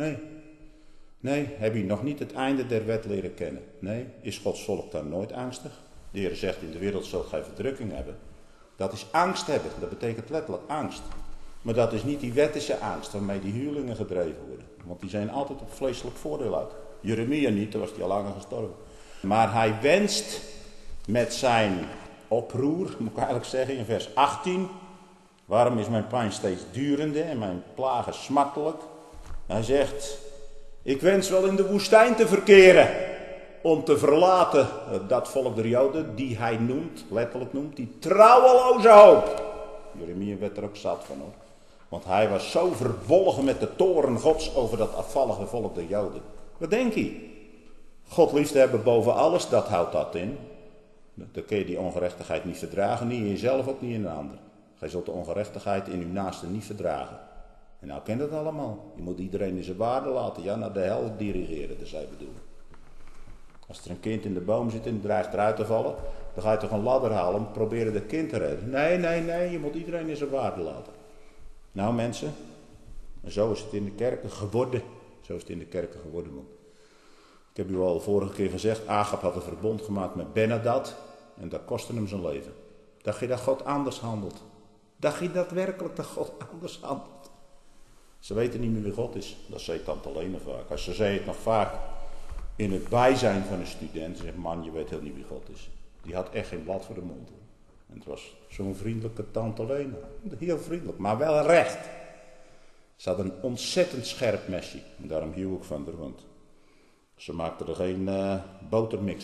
Nee, heb je nog niet het einde der wet leren kennen. Nee, is Gods volk dan nooit angstig? De Heer zegt, in de wereld zult gij verdrukking hebben. Dat is angst hebben, dat betekent letterlijk angst. Maar dat is niet die wettische angst waarmee die huwelingen gedreven worden. Want die zijn altijd op vleeselijk voordeel uit. Jeremia niet, daar was hij al langer gestorven. Maar hij wenst met zijn oproer, moet ik eigenlijk zeggen in vers 18. Waarom is mijn pijn steeds durende en mijn plagen smartelijk? Hij zegt, ik wens wel in de woestijn te verkeren. Om te verlaten dat volk der Joden, die hij noemt, letterlijk noemt, die trouweloze hoop. Jeremia werd er ook zat van hoor. Want hij was zo verbolgen met de toorn Gods over dat afvallige volk der Joden. Wat denk je? God liefde hebben boven alles, dat houdt dat in. Dan kun je die ongerechtigheid niet verdragen, niet in jezelf, ook niet in een ander. Gij zult de ongerechtigheid in uw naaste niet verdragen. En nou kent het allemaal. Je moet iedereen in zijn waarde laten, ja, naar de hel dirigeren, dat zij bedoelen. Als er een kind in de boom zit en dreigt eruit te vallen, dan ga je toch een ladder halen om te proberen dat kind te redden. Nee, je moet iedereen in zijn waarde laten. Nou mensen, zo is het in de kerken geworden. Zo is het in de kerken geworden. Man. Ik heb u al vorige keer gezegd, Agab had een verbond gemaakt met Benadad en dat kostte hem zijn leven. Dacht je dat God anders handelt? Dacht je daadwerkelijk dat God anders handelt? Ze weten niet meer wie God is. Dat zei tante Lene vaak. Als ze zei het nog vaak in het bijzijn van een student. Zegt man, je weet heel niet wie God is. Die had echt geen blad voor de mond. En het was zo'n vriendelijke tante Lene. Heel vriendelijk, maar wel recht. Ze had een ontzettend scherp mesje. En daarom hield ik van haar, want ze maakte er geen botermix van.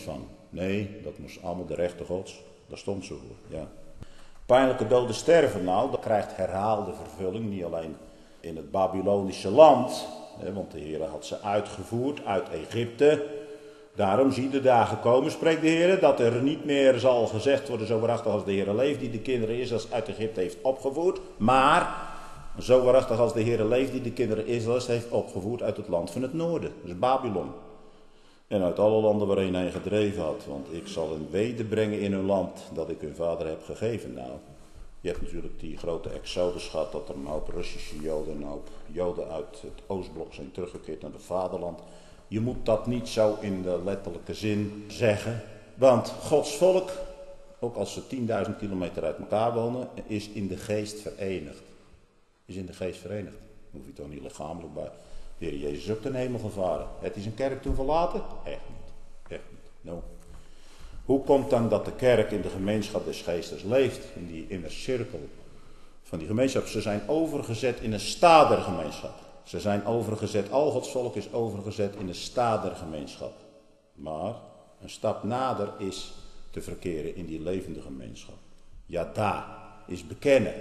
Nee, dat moest allemaal de rechter gods. Daar stond ze voor, ja. Pijnlijke doden sterven nou, dat krijgt herhaalde vervulling. Niet alleen in het Babylonische land, want de Heer had ze uitgevoerd uit Egypte. Daarom zie de dagen komen, spreekt de Heer, dat er niet meer zal gezegd worden zo waarachtig als de Heer leeft, die de kinderen Israëls uit Egypte heeft opgevoerd. Maar zo waarachtig als de Heer leeft, die de kinderen Israëls heeft opgevoerd uit het land van het noorden. Dus Babylon. En uit alle landen waarin hij gedreven had. Want ik zal hen wederbrengen in hun land dat ik hun vader heb gegeven. Nou, je hebt natuurlijk die grote exodus gehad, dat er een hoop Russische Joden en een hoop Joden uit het Oostblok zijn teruggekeerd naar het vaderland. Je moet dat niet zo in de letterlijke zin zeggen. Want Gods volk, ook als ze 10.000 kilometer uit elkaar wonen, is in de geest verenigd. Is in de geest verenigd. Hoef je toch niet lichamelijk bij. De Heer Jezus is ook ten hemel gevaren. Het is een kerk toen verlaten? Echt niet. Echt niet. No. Hoe komt dan dat de kerk in de gemeenschap des geestes leeft? In die inner cirkel van die gemeenschap. Ze zijn overgezet in een stadergemeenschap. Ze zijn overgezet, al Gods volk is overgezet in een stadergemeenschap. Maar een stap nader is te verkeren in die levende gemeenschap. Ja, daar is bekennen.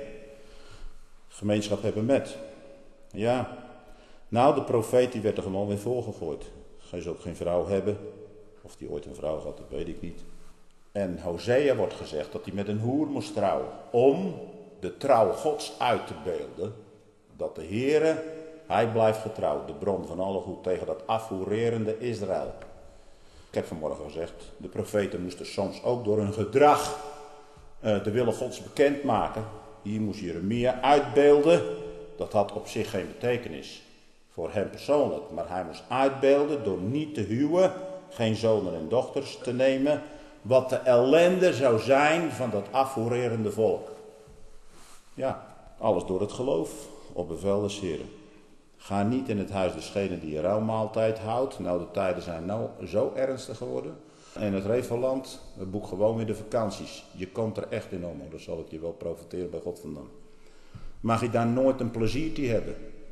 Gemeenschap hebben met. Ja. Nou, de profeet die werd er gewoon weer voorgegooid. Hij zou ook geen vrouw hebben. Of die ooit een vrouw had, dat weet ik niet. En Hosea wordt gezegd dat hij met een hoer moest trouwen. Om de trouw Gods uit te beelden. Dat de Heere, hij blijft getrouw. De bron van alle goed tegen dat afhoererende Israël. Ik heb vanmorgen gezegd, de profeten moesten soms ook door hun gedrag de wil Gods bekendmaken. Hier moest Jeremia uitbeelden. Dat had op zich geen betekenis voor hem persoonlijk. Maar hij moest uitbeelden door niet te huwen, geen zonen en dochters te nemen. Wat de ellende zou zijn van dat afhoererende volk. Ja, alles door het geloof op bevel des Heren. Ga niet in het huis desgene die je rouwmaaltijd houdt. Nou, de tijden zijn nou zo ernstig geworden. En het Reveland, boek gewoon weer de vakanties. Je komt er echt in om, dat zal ik je wel profiteren bij God vandaan. Mag je daar nooit een pleziertje hebben?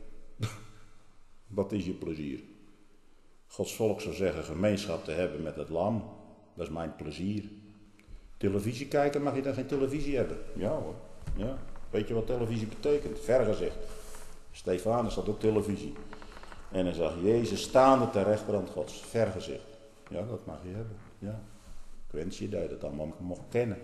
Wat is je plezier? Gods volk zou zeggen gemeenschap te hebben met het lam. Dat is mijn plezier. Televisie kijken, mag je dan geen televisie hebben? Ja hoor. Ja. Weet je wat televisie betekent? Vergezicht. Stefanus had ook televisie. En hij zag Jezus staande ter rechterhand Gods. Vergezicht. Ja, dat mag je hebben. Ja. Ik wens je dat je dat allemaal mocht kennen.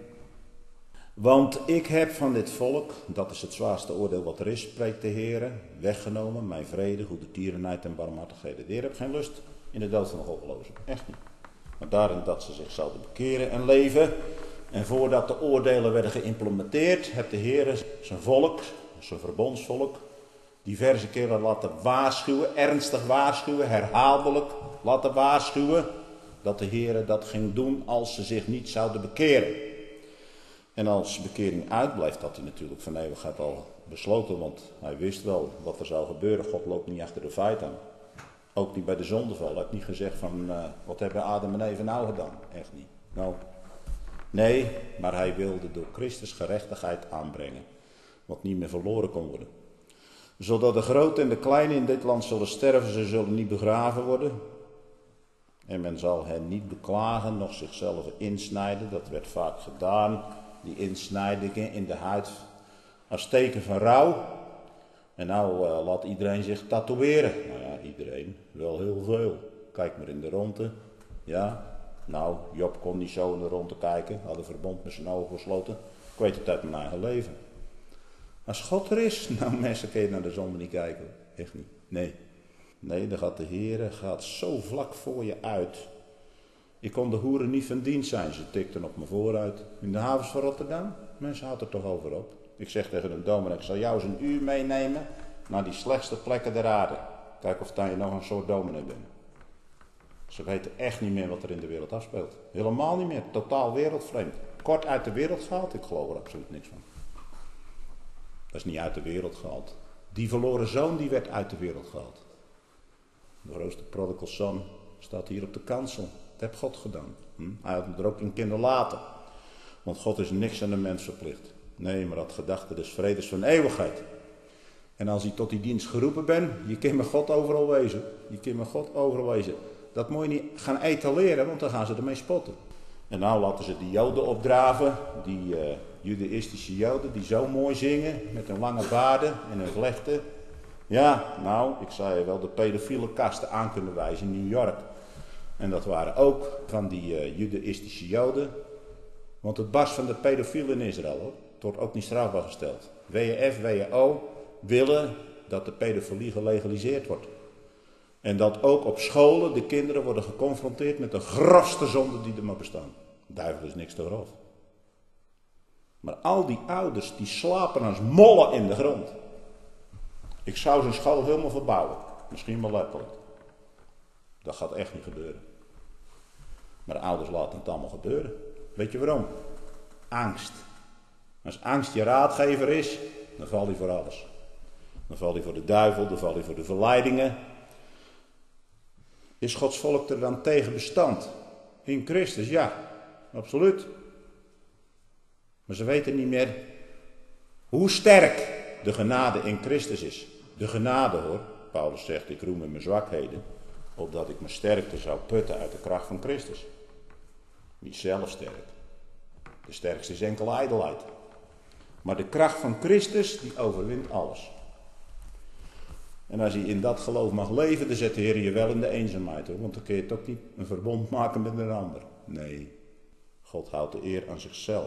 Want ik heb van dit volk, dat is het zwaarste oordeel wat er is, spreekt de Heer, weggenomen mijn vrede, goede tierenheid en barmhartigheden. De Heer heeft geen lust in de dood van de goddelozen. Echt niet. Maar daarin dat ze zich zouden bekeren en leven. En voordat de oordelen werden geïmplementeerd, heeft de Heer zijn volk, zijn verbondsvolk, diverse keren laten waarschuwen, ernstig waarschuwen, herhaaldelijk laten waarschuwen, dat de Heer dat ging doen als ze zich niet zouden bekeren. En als bekering uitblijft, had hij natuurlijk van eeuwigheid al besloten, want hij wist wel wat er zou gebeuren. God loopt niet achter de feiten aan. Ook niet bij de zondeval. Hij heeft niet gezegd van, wat hebben Adam en Eva nou gedaan? Echt niet. Nou, nee, maar hij wilde door Christus gerechtigheid aanbrengen, wat niet meer verloren kon worden. Zodat de grote en de kleine in dit land zullen sterven, ze zullen niet begraven worden. En men zal hen niet beklagen, noch zichzelf insnijden. Dat werd vaak gedaan, die insnijdingen in de huid als teken van rouw. En nou laat iedereen zich tatoeëren. Nou ja, iedereen, wel heel veel. Kijk maar in de ronde. Ja, nou, Job kon niet zo in de ronde kijken, had een verbond met zijn ogen gesloten. Ik weet het uit mijn eigen leven. Als God er is, nou mensen, kun je naar de zon niet kijken. Echt niet. Nee. Nee, dan gaat de Heer gaat zo vlak voor je uit. Ik kon de hoeren niet van dienst zijn. Ze tikten op me vooruit. In de havens van Rotterdam. Mensen hadden er toch over op. Ik zeg tegen een dominee, ik zal jou eens een uur meenemen naar die slechtste plekken der aarde. Kijk of dan je nog een soort dominee bent. Ze weten echt niet meer wat er in de wereld afspeelt. Helemaal niet meer. Totaal wereldvreemd. Kort uit de wereld gehaald. Ik geloof er absoluut niks van. Dat is niet uit de wereld gehaald. Die verloren zoon die werd uit de wereld gehaald. De grootste prodigal son staat hier op de kansel. Dat heeft God gedaan. Hij had hem er ook een keer laten. Want God is niks aan de mens verplicht. Nee, maar dat gedachte des vredes van eeuwigheid. En als je tot die dienst geroepen bent, je kunt met God overal wezen. Je kunt met God overal wezen. Dat moet je niet gaan etaleren, want dan gaan ze ermee spotten. En nou laten ze die Joden opdraven, die judaïstische Joden, die zo mooi zingen, met hun lange baarden en hun vlechten. Ja, nou, ik zou je wel de pedofiele kasten aan kunnen wijzen in New York. En dat waren ook van die judaïstische Joden. Want het barst van de pedofielen in Israël, hoor. Het wordt ook niet strafbaar gesteld. WEF, WHO willen dat de pedofilie gelegaliseerd wordt. En dat ook op scholen de kinderen worden geconfronteerd met de grootste zonde die er maar bestaan. Duivel is niks te grof. Maar al die ouders die slapen als mollen in de grond. Ik zou zijn school helemaal verbouwen. Misschien wel letterlijk. Dat gaat echt niet gebeuren. Maar de ouders laten het allemaal gebeuren. Weet je waarom? Angst. Als angst je raadgever is, dan valt hij voor alles. Dan valt hij voor de duivel, dan valt hij voor de verleidingen. Is Gods volk er dan tegen bestand? In Christus, ja, absoluut. Maar ze weten niet meer hoe sterk de genade in Christus is. De genade, hoor. Paulus zegt, ik roem in mijn zwakheden, opdat ik mijn sterkte zou putten uit de kracht van Christus. Niet zelf sterk. De sterkste is enkel ijdelheid. Maar de kracht van Christus, die overwint alles. En als je in dat geloof mag leven, dan zet de Heer je wel in de eenzaamheid, hoor. Want dan kun je toch niet een verbond maken met een ander. Nee, God houdt de eer aan zichzelf.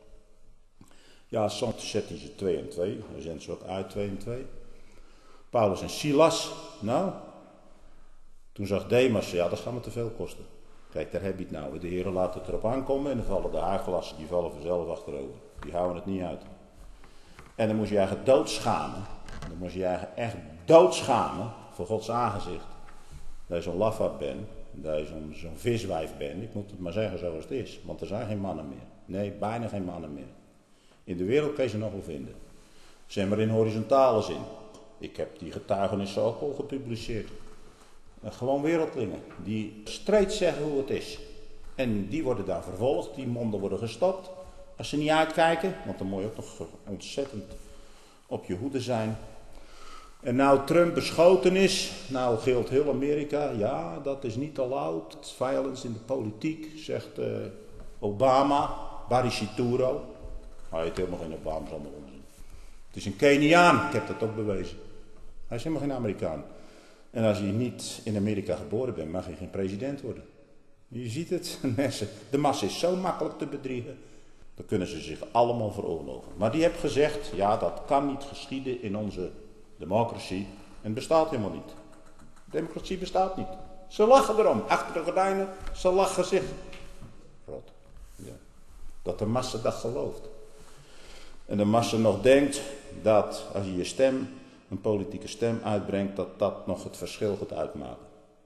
Ja, soms zet hij ze 2 en 2. We zendt ze ook uit 2 en 2. Paulus en Silas, nou, toen zag Demas, ja, dat gaat me te veel kosten. Kijk, daar heb je het nou. De Heer laat het erop aankomen en dan vallen de haargelassen, die vallen vanzelf achterover. Die houden het niet uit. En dan moest je eigenlijk doodschamen. Dan moest je eigenlijk echt doodschamen voor Gods aangezicht. Dat je zo'n lafaard bent, dat je zo'n viswijf bent. Ik moet het maar zeggen zoals het is, want er zijn geen mannen meer. Nee, bijna geen mannen meer. In de wereld kun je ze nog wel vinden. Zeg maar in horizontale zin. Ik heb die getuigenissen ook al gepubliceerd. Gewoon wereldlingen die straight zeggen hoe het is. En die worden dan vervolgd, die monden worden gestopt. Als ze niet uitkijken, want dan moet je ook nog ontzettend op je hoede zijn. En nou Trump beschoten is, nou geldt heel Amerika, ja dat is niet allowed. Violence in de politiek, zegt Obama, Barishituro. Hij heet helemaal geen Obama, is allemaal onzin. Het is een Keniaan, ik heb dat ook bewezen. Hij is helemaal geen Amerikaan. En als je niet in Amerika geboren bent, mag je geen president worden. Je ziet het, mensen. De massa is zo makkelijk te bedriegen. Dan kunnen ze zich allemaal veroorloven. Maar die heeft gezegd, ja dat kan niet geschieden in onze democratie. En het bestaat helemaal niet. Democratie bestaat niet. Ze lachen erom, achter de gordijnen, ze lachen zich. Rot. Ja. Dat de massa dat gelooft. En de massa nog denkt dat als je je stem, een politieke stem uitbrengt, dat dat nog het verschil gaat uitmaken.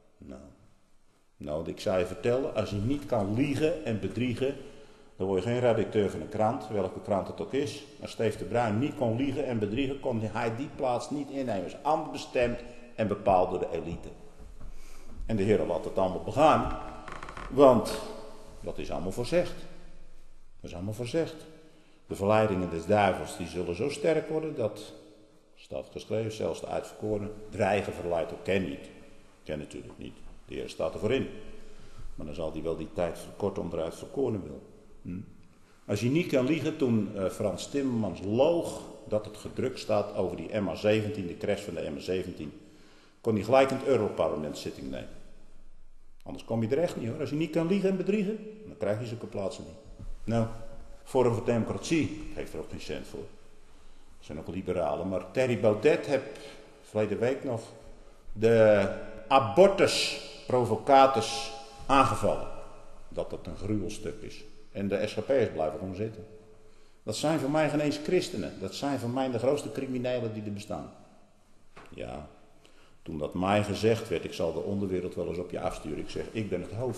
Nou, ik zou je vertellen, als je niet kan liegen en bedriegen, dan word je geen redacteur van een krant, welke krant het ook is. Als Steve de Bruin niet kon liegen en bedriegen, kon hij die plaats niet innemen. Hij is ambt bestemd en bepaald door de elite. En de Heer laat het allemaal begaan, want dat is allemaal voorzegd. Dat is allemaal voorzegd. De verleidingen des duivels die zullen zo sterk worden, dat staat geschreven, zelfs de uitverkoren dreigen verleidt ook ken niet. Ken natuurlijk niet. De Heer staat ervoor in. Maar dan zal hij wel die tijd verkorten om eruit verkoren wil. Als je niet kan liegen, toen Frans Timmermans loog dat het gedrukt staat over die MH17, de crash van de MH17, kon hij gelijk in het Europarlement zitting nemen. Anders kom je er echt niet, hoor. Als je niet kan liegen en bedriegen, dan krijg je zulke plaatsen niet. Nou, Forum voor Democratie geeft er ook geen cent voor. Dat zijn ook liberalen. Maar Thierry Baudet heeft verleden week nog de abortus-provocators aangevallen. Dat dat een gruwelstuk is. En de SGP'ers blijven gewoon zitten. Dat zijn voor mij geen eens christenen. Dat zijn voor mij de grootste criminelen die er bestaan. Ja, toen dat mij gezegd werd, ik zal de onderwereld wel eens op je afsturen. Ik zeg, ik ben het hoofd.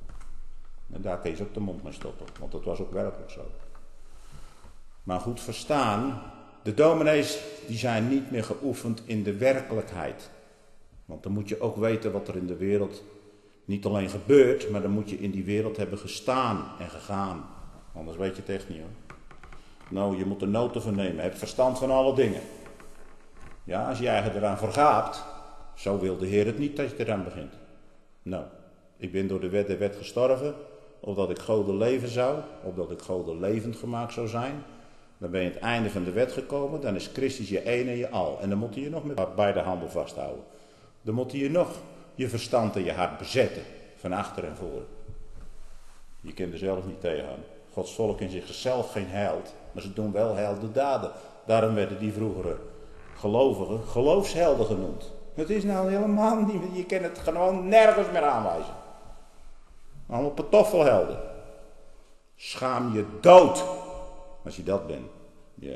En daar kun je ze ook de mond mee stoppen. Want dat was ook werkelijk zo. Maar goed verstaan, de dominees die zijn niet meer geoefend in de werkelijkheid. Want dan moet je ook weten wat er in de wereld niet alleen gebeurt, maar dan moet je in die wereld hebben gestaan en gegaan. Anders weet je het echt niet, hoor. Nou, je moet er noten van nemen. Heb verstand van alle dingen. Ja, als je eigenlijk eraan vergaapt, zo wil de Heer het niet dat je eraan begint. Nou, ik ben door de wet gestorven. of dat ik goden leven zou, of dat ik goden levend gemaakt zou zijn. Dan ben je aan het einde van de wet gekomen, dan is Christus je een en je al. En dan moet hij je nog met beide handen vasthouden. Dan moet hij je nog je verstand en je hart bezetten, van achter en voor. Je kunt er zelf niet tegenaan. Gods volk in zichzelf geen held, maar ze doen wel heldendaden. Daarom werden die vroegere gelovigen geloofshelden genoemd. Het is nou helemaal niet, je kan het gewoon nergens meer aanwijzen. Allemaal pantoffelhelden. Schaam je dood, als je dat bent. Ja.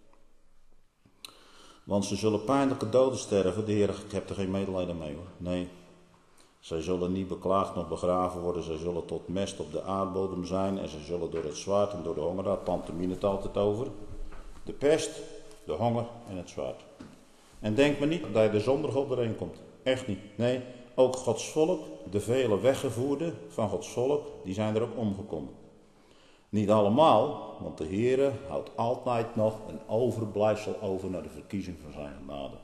Want ze zullen pijnlijke doden sterven. De Heer, ik heb er geen medelijden mee hoor. Nee. Zij zullen niet beklaagd nog begraven worden. Zij zullen tot mest op de aardbodem zijn. En zij zullen door het zwaard en door de honger, daar tante Mien het altijd over. De pest, de honger en het zwaard. En denk maar niet dat je er zonder God doorheen komt. Echt niet. Nee, ook Gods volk, de vele weggevoerden van Gods volk, die zijn er ook omgekomen. Niet allemaal, want de Heere houdt altijd nog een overblijfsel over naar de verkiezing van zijn genade.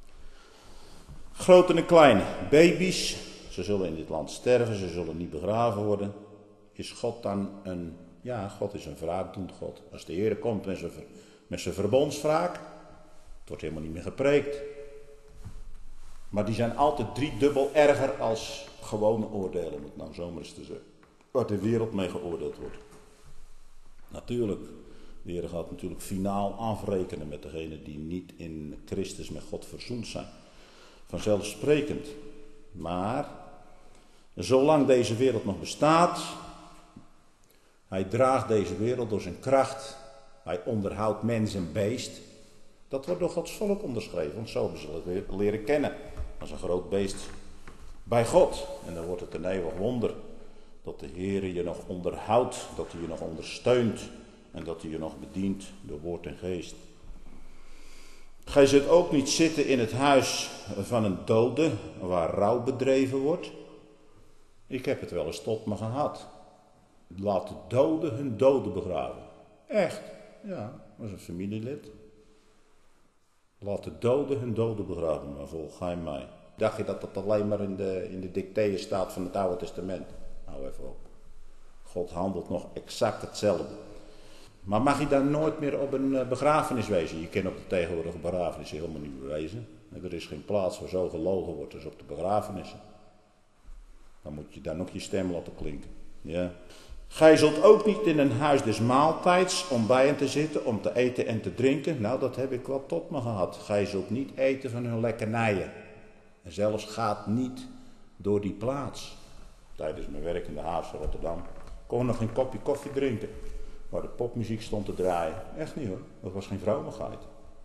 Grote en kleine, baby's, ze zullen in dit land sterven, ze zullen niet begraven worden. Is God dan een, ja, God is een wraakdoend God. Als de Heere komt met zijn verbondswraak, het wordt helemaal niet meer gepreekt. Maar die zijn altijd driedubbel erger als gewone oordelen, om het nou zomaar eens te zeggen. Waar de wereld mee geoordeeld wordt. Natuurlijk, de Heer gaat natuurlijk finaal afrekenen met degenen die niet in Christus met God verzoend zijn. Vanzelfsprekend. Maar, zolang deze wereld nog bestaat, hij draagt deze wereld door zijn kracht, hij onderhoudt mens en beest. Dat wordt door Gods volk onderschreven, want zo hebben ze het leren kennen. Als een groot beest bij God. En dan wordt het een eeuwig wonder. Dat de Heer je nog onderhoudt, dat hij je nog ondersteunt en dat hij je nog bedient door woord en geest. Gij zult ook niet zitten in het huis van een dode waar rouw bedreven wordt. Ik heb het wel eens tot me gehad. Laat de doden hun doden begraven. Echt, ja, dat is een familielid. Laat de doden hun doden begraven, maar volg gij mij. Dacht je dat dat alleen maar in de dictee staat van het Oude Testament? Nou even op. God handelt nog exact hetzelfde. Maar mag je dan nooit meer op een begrafenis wezen? Je kent op de tegenwoordige begrafenissen helemaal niet bewezen. Er is geen plaats waar zo gelogen wordt als op de begrafenissen. Dan moet je dan nog je stem laten klinken. Ja. Gij zult ook niet in een huis des maaltijds om bij hen te zitten, om te eten en te drinken. Nou, dat heb ik wel tot me gehad. Gij zult niet eten van hun lekkernijen. En zelfs gaat niet door die plaats. Tijdens mijn werk in de haven van Rotterdam kon ik nog een kopje koffie drinken. Waar de popmuziek stond te draaien. Echt niet hoor, dat was geen vroomigheid.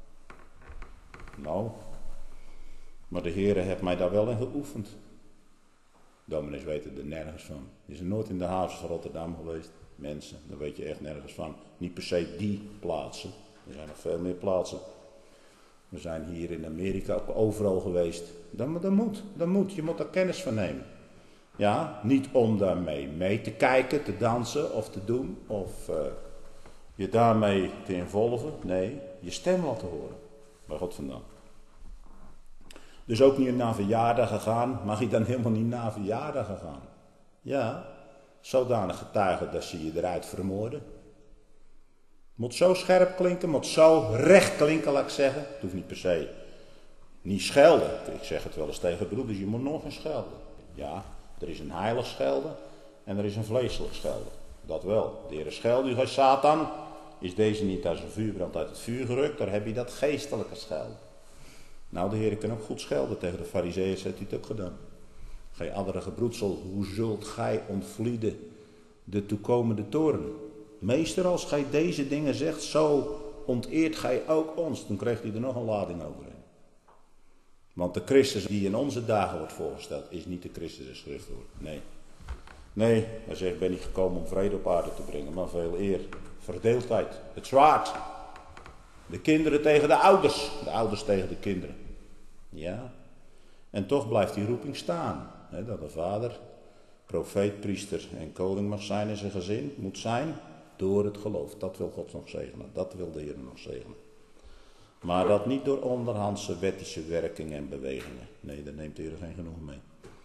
Nou, maar de Heere heeft mij daar wel in geoefend. Dominees weten er nergens van. Je is er nooit in de haven van Rotterdam geweest. Mensen, daar weet je echt nergens van. Niet per se die plaatsen. Er zijn nog veel meer plaatsen. We zijn hier in Amerika ook overal geweest. Dat moet. Je moet daar kennis van nemen. Ja, niet om daarmee mee te kijken, te dansen of te doen. Of je daarmee te involven. Nee, je stem laten horen. Bij God vandaan. Dus ook niet naar verjaardagen gaan. Mag je dan helemaal niet naar verjaardagen gaan? Ja, zodanig getuigen dat ze je eruit vermoorden. Moet zo scherp klinken, moet zo recht klinken, laat ik zeggen. Het hoeft niet per se niet schelden. Ik zeg het wel eens tegen broeders, je moet nog eens schelden. Ja, er is een heilig schelden en er is een vleeselijk schelden. Dat wel. De Heere scheldt u, gij Satan. Is deze niet als een vuurbrand uit het vuur gerukt, daar heb je dat geestelijke schelden. Nou, de Heer kan ook goed schelden. Tegen de Farizeeërs heeft hij het ook gedaan. Gij adderige broedsel, hoe zult gij ontvlieden de toekomende toorn? Meester, als gij deze dingen zegt, zo onteert gij ook ons. Toen kreeg hij er nog een lading overheen. Want de Christus die in onze dagen wordt voorgesteld, is niet de Christus des schriftwoord. Nee, hij zegt, ik ben niet gekomen om vrede op aarde te brengen, maar veel eer. Verdeeldheid, het zwaard. De kinderen tegen de ouders tegen de kinderen. Ja, en toch blijft die roeping staan. Hè, dat een vader, profeet, priester en koning mag zijn in zijn gezin, moet zijn door het geloof. Dat wil God nog zegenen, dat wil de Heer nog zegenen. Maar dat niet door onderhandse wettische werkingen en bewegingen. Nee, daar neemt de Heer geen genoegen mee.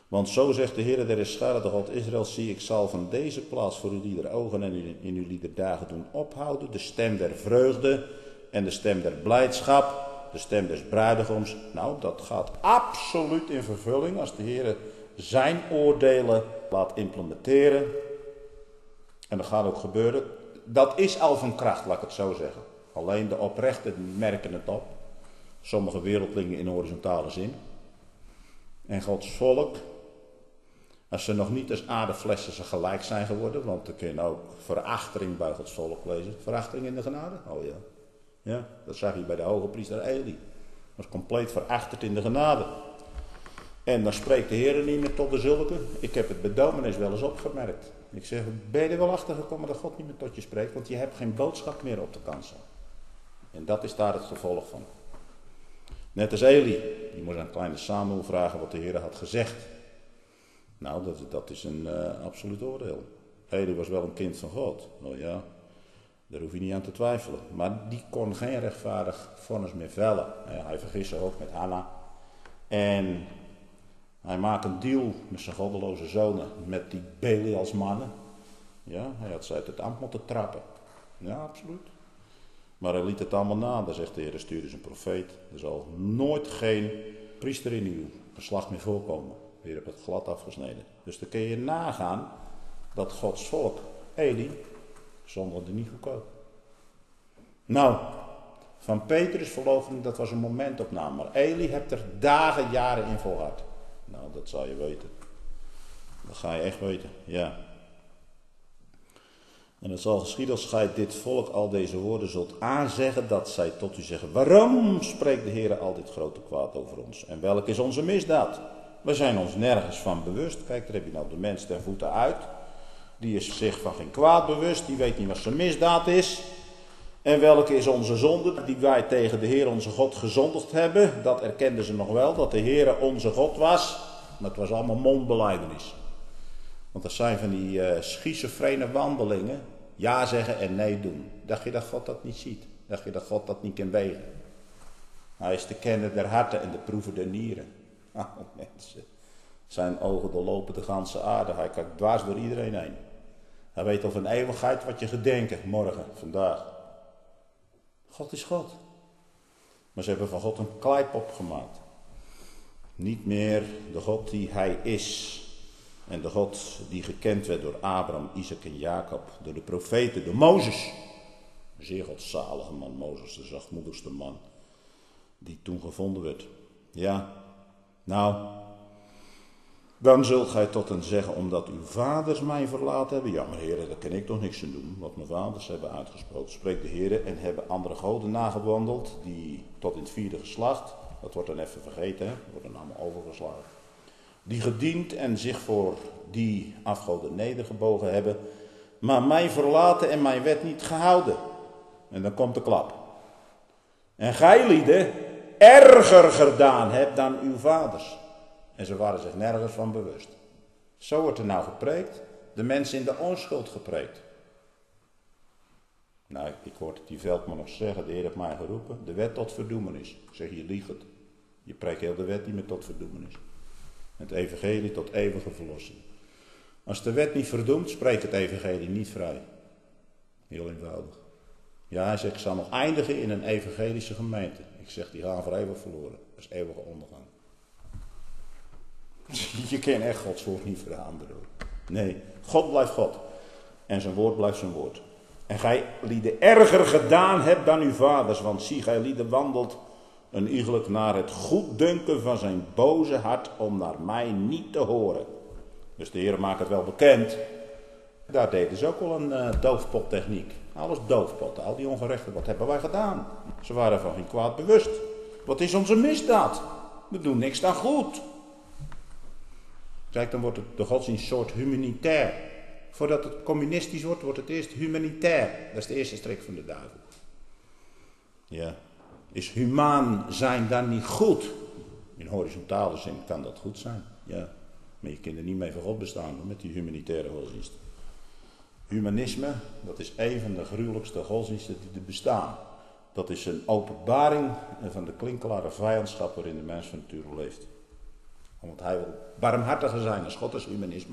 Want zo zegt de Heer der Heerscharen, de God Israël, zie ik zal van deze plaats voor u lieder ogen en in uw lieder dagen doen ophouden. De stem der vreugde en de stem der blijdschap, de stem des bruidegoms. Nou, dat gaat absoluut in vervulling als de Heer zijn oordelen laat implementeren. En dat gaat ook gebeuren. Dat is al van kracht, laat ik het zo zeggen. Alleen de oprechten merken het op. Sommige wereldlingen in horizontale zin. En Gods volk, als ze nog niet als aardeflessen ze gelijk zijn geworden, want er kun je ook verachting bij Gods volk lezen. Verachting in de genade? Oh ja. Ja, dat zag je bij de hoge priester Eli. Was compleet verachterd in de genade. En dan spreekt de Heer niet meer tot de zulken. Ik heb het bij dominees wel eens opgemerkt. Ik zeg, ben je er wel achter gekomen dat God niet meer tot je spreekt? Want je hebt geen boodschap meer op de kansel. En dat is daar het gevolg van. Net als Eli. Die moest aan kleine Samuel vragen wat de Heer had gezegd. Nou, dat is een absoluut oordeel. Eli was wel een kind van God. Oh ja, daar hoef je niet aan te twijfelen. Maar die kon geen rechtvaardig vonnis meer vellen. Hij vergist zich ook met Hanna. En hij maakt een deal met zijn goddeloze zonen, met die Belials mannen. Ja, hij had ze uit het ambt moeten trappen. Ja, absoluut. Maar hij liet het allemaal na. Dan zegt de Heer, stuur dus een profeet. Er zal nooit geen priester in uw geslacht meer voorkomen. De Heer heeft het glad afgesneden. Dus dan kun je nagaan dat Gods volk, Eli, zondigde niet goedkoop. Nou, van Petrus verloving, dat was een momentopname. Maar Eli hebt er dagen, jaren in volhard. Nou, dat zal je weten. Dat ga je echt weten, ja. En het zal geschieden als gij dit volk al deze woorden zult aanzeggen, dat zij tot u zeggen, waarom spreekt de Heer al dit grote kwaad over ons? En welke is onze misdaad? We zijn ons nergens van bewust. Kijk, daar heb je nou de mens ten voeten uit. Die is zich van geen kwaad bewust, die weet niet wat zijn misdaad is. En welke is onze zonde, die wij tegen de Heer onze God gezondigd hebben? Dat erkenden ze nog wel, dat de Heer onze God was. Maar het was allemaal mondbelijdenis. Want dat zijn van die schizofrene wandelingen. Ja zeggen en nee doen. Dacht je dat God dat niet ziet? Dacht je dat God dat niet kan wegen? Hij is de kenner der harten en de proever der nieren. Oh, mensen. Zijn ogen doorlopen de ganse aarde. Hij kijkt dwars door iedereen heen. Hij weet over een eeuwigheid wat je gedenken. Morgen, vandaag. God is God. Maar ze hebben van God een kleipop gemaakt. Niet meer de God die hij is. En de God die gekend werd door Abraham, Isaac en Jacob. Door de profeten, door Mozes. Een zeer godzalige man, Mozes, de zachtmoedigste man. Die toen gevonden werd. Ja, nou. Dan zult gij tot hen zeggen, omdat uw vaders mij verlaten hebben. Ja, maar heren, daar kan ik toch niks aan doen. Wat mijn vaders hebben uitgesproken. Spreekt de heren en hebben andere goden nagewandeld. Die tot in het 4e geslacht. Dat wordt dan even vergeten, hè. Dat wordt dan allemaal overgeslagen. Die gediend en zich voor die afgoden nedergebogen hebben. Maar mij verlaten en mijn wet niet gehouden. En dan komt de klap. En gij lieden erger gedaan hebt dan uw vaders. En ze waren zich nergens van bewust. Zo wordt er nou gepreekt. De mensen in de onschuld gepreekt. Nou, ik hoorde die Veldman nog zeggen. De Heer heeft mij geroepen. De wet tot verdoemenis. Ik zeg, je liegt het. Je preekt heel de wet niet meer tot verdoemenis. Het evangelie tot eeuwige verlossing. Als de wet niet verdoemt, spreekt het evangelie niet vrij. Heel eenvoudig. Ja, hij zegt, ik zal nog eindigen in een evangelische gemeente. Ik zeg, die gaan voor eeuwig verloren. Dat is eeuwige ondergang. Je kan echt Gods woord niet veranderen. Nee, God blijft God. En zijn woord blijft zijn woord. En gij lieden erger gedaan hebt dan uw vaders. Want zie, gij lieden wandelt een iegelijk naar het goeddunken van zijn boze hart om naar mij niet te horen. Dus de Heer maakt het wel bekend. Daar deden ze ook wel een doofpottechniek. Alles doofpotten, al die ongerechten. Wat hebben wij gedaan? Ze waren van geen kwaad bewust. Wat is onze misdaad? We doen niks dan goed. Kijk, dan wordt de godsdienst een soort humanitair. Voordat het communistisch wordt, wordt het eerst humanitair. Dat is de eerste strik van de duivel. Ja. Is humaan zijn dan niet goed? In horizontale zin kan dat goed zijn. Ja. Maar je kunt er niet mee voor God bestaan met die humanitaire godsdienst. Humanisme, dat is een van de gruwelijkste godsdiensten die er bestaan. Dat is een openbaring van de klinkklare vijandschap waarin de mens van nature leeft. Want hij wil barmhartiger zijn als God, als humanisme.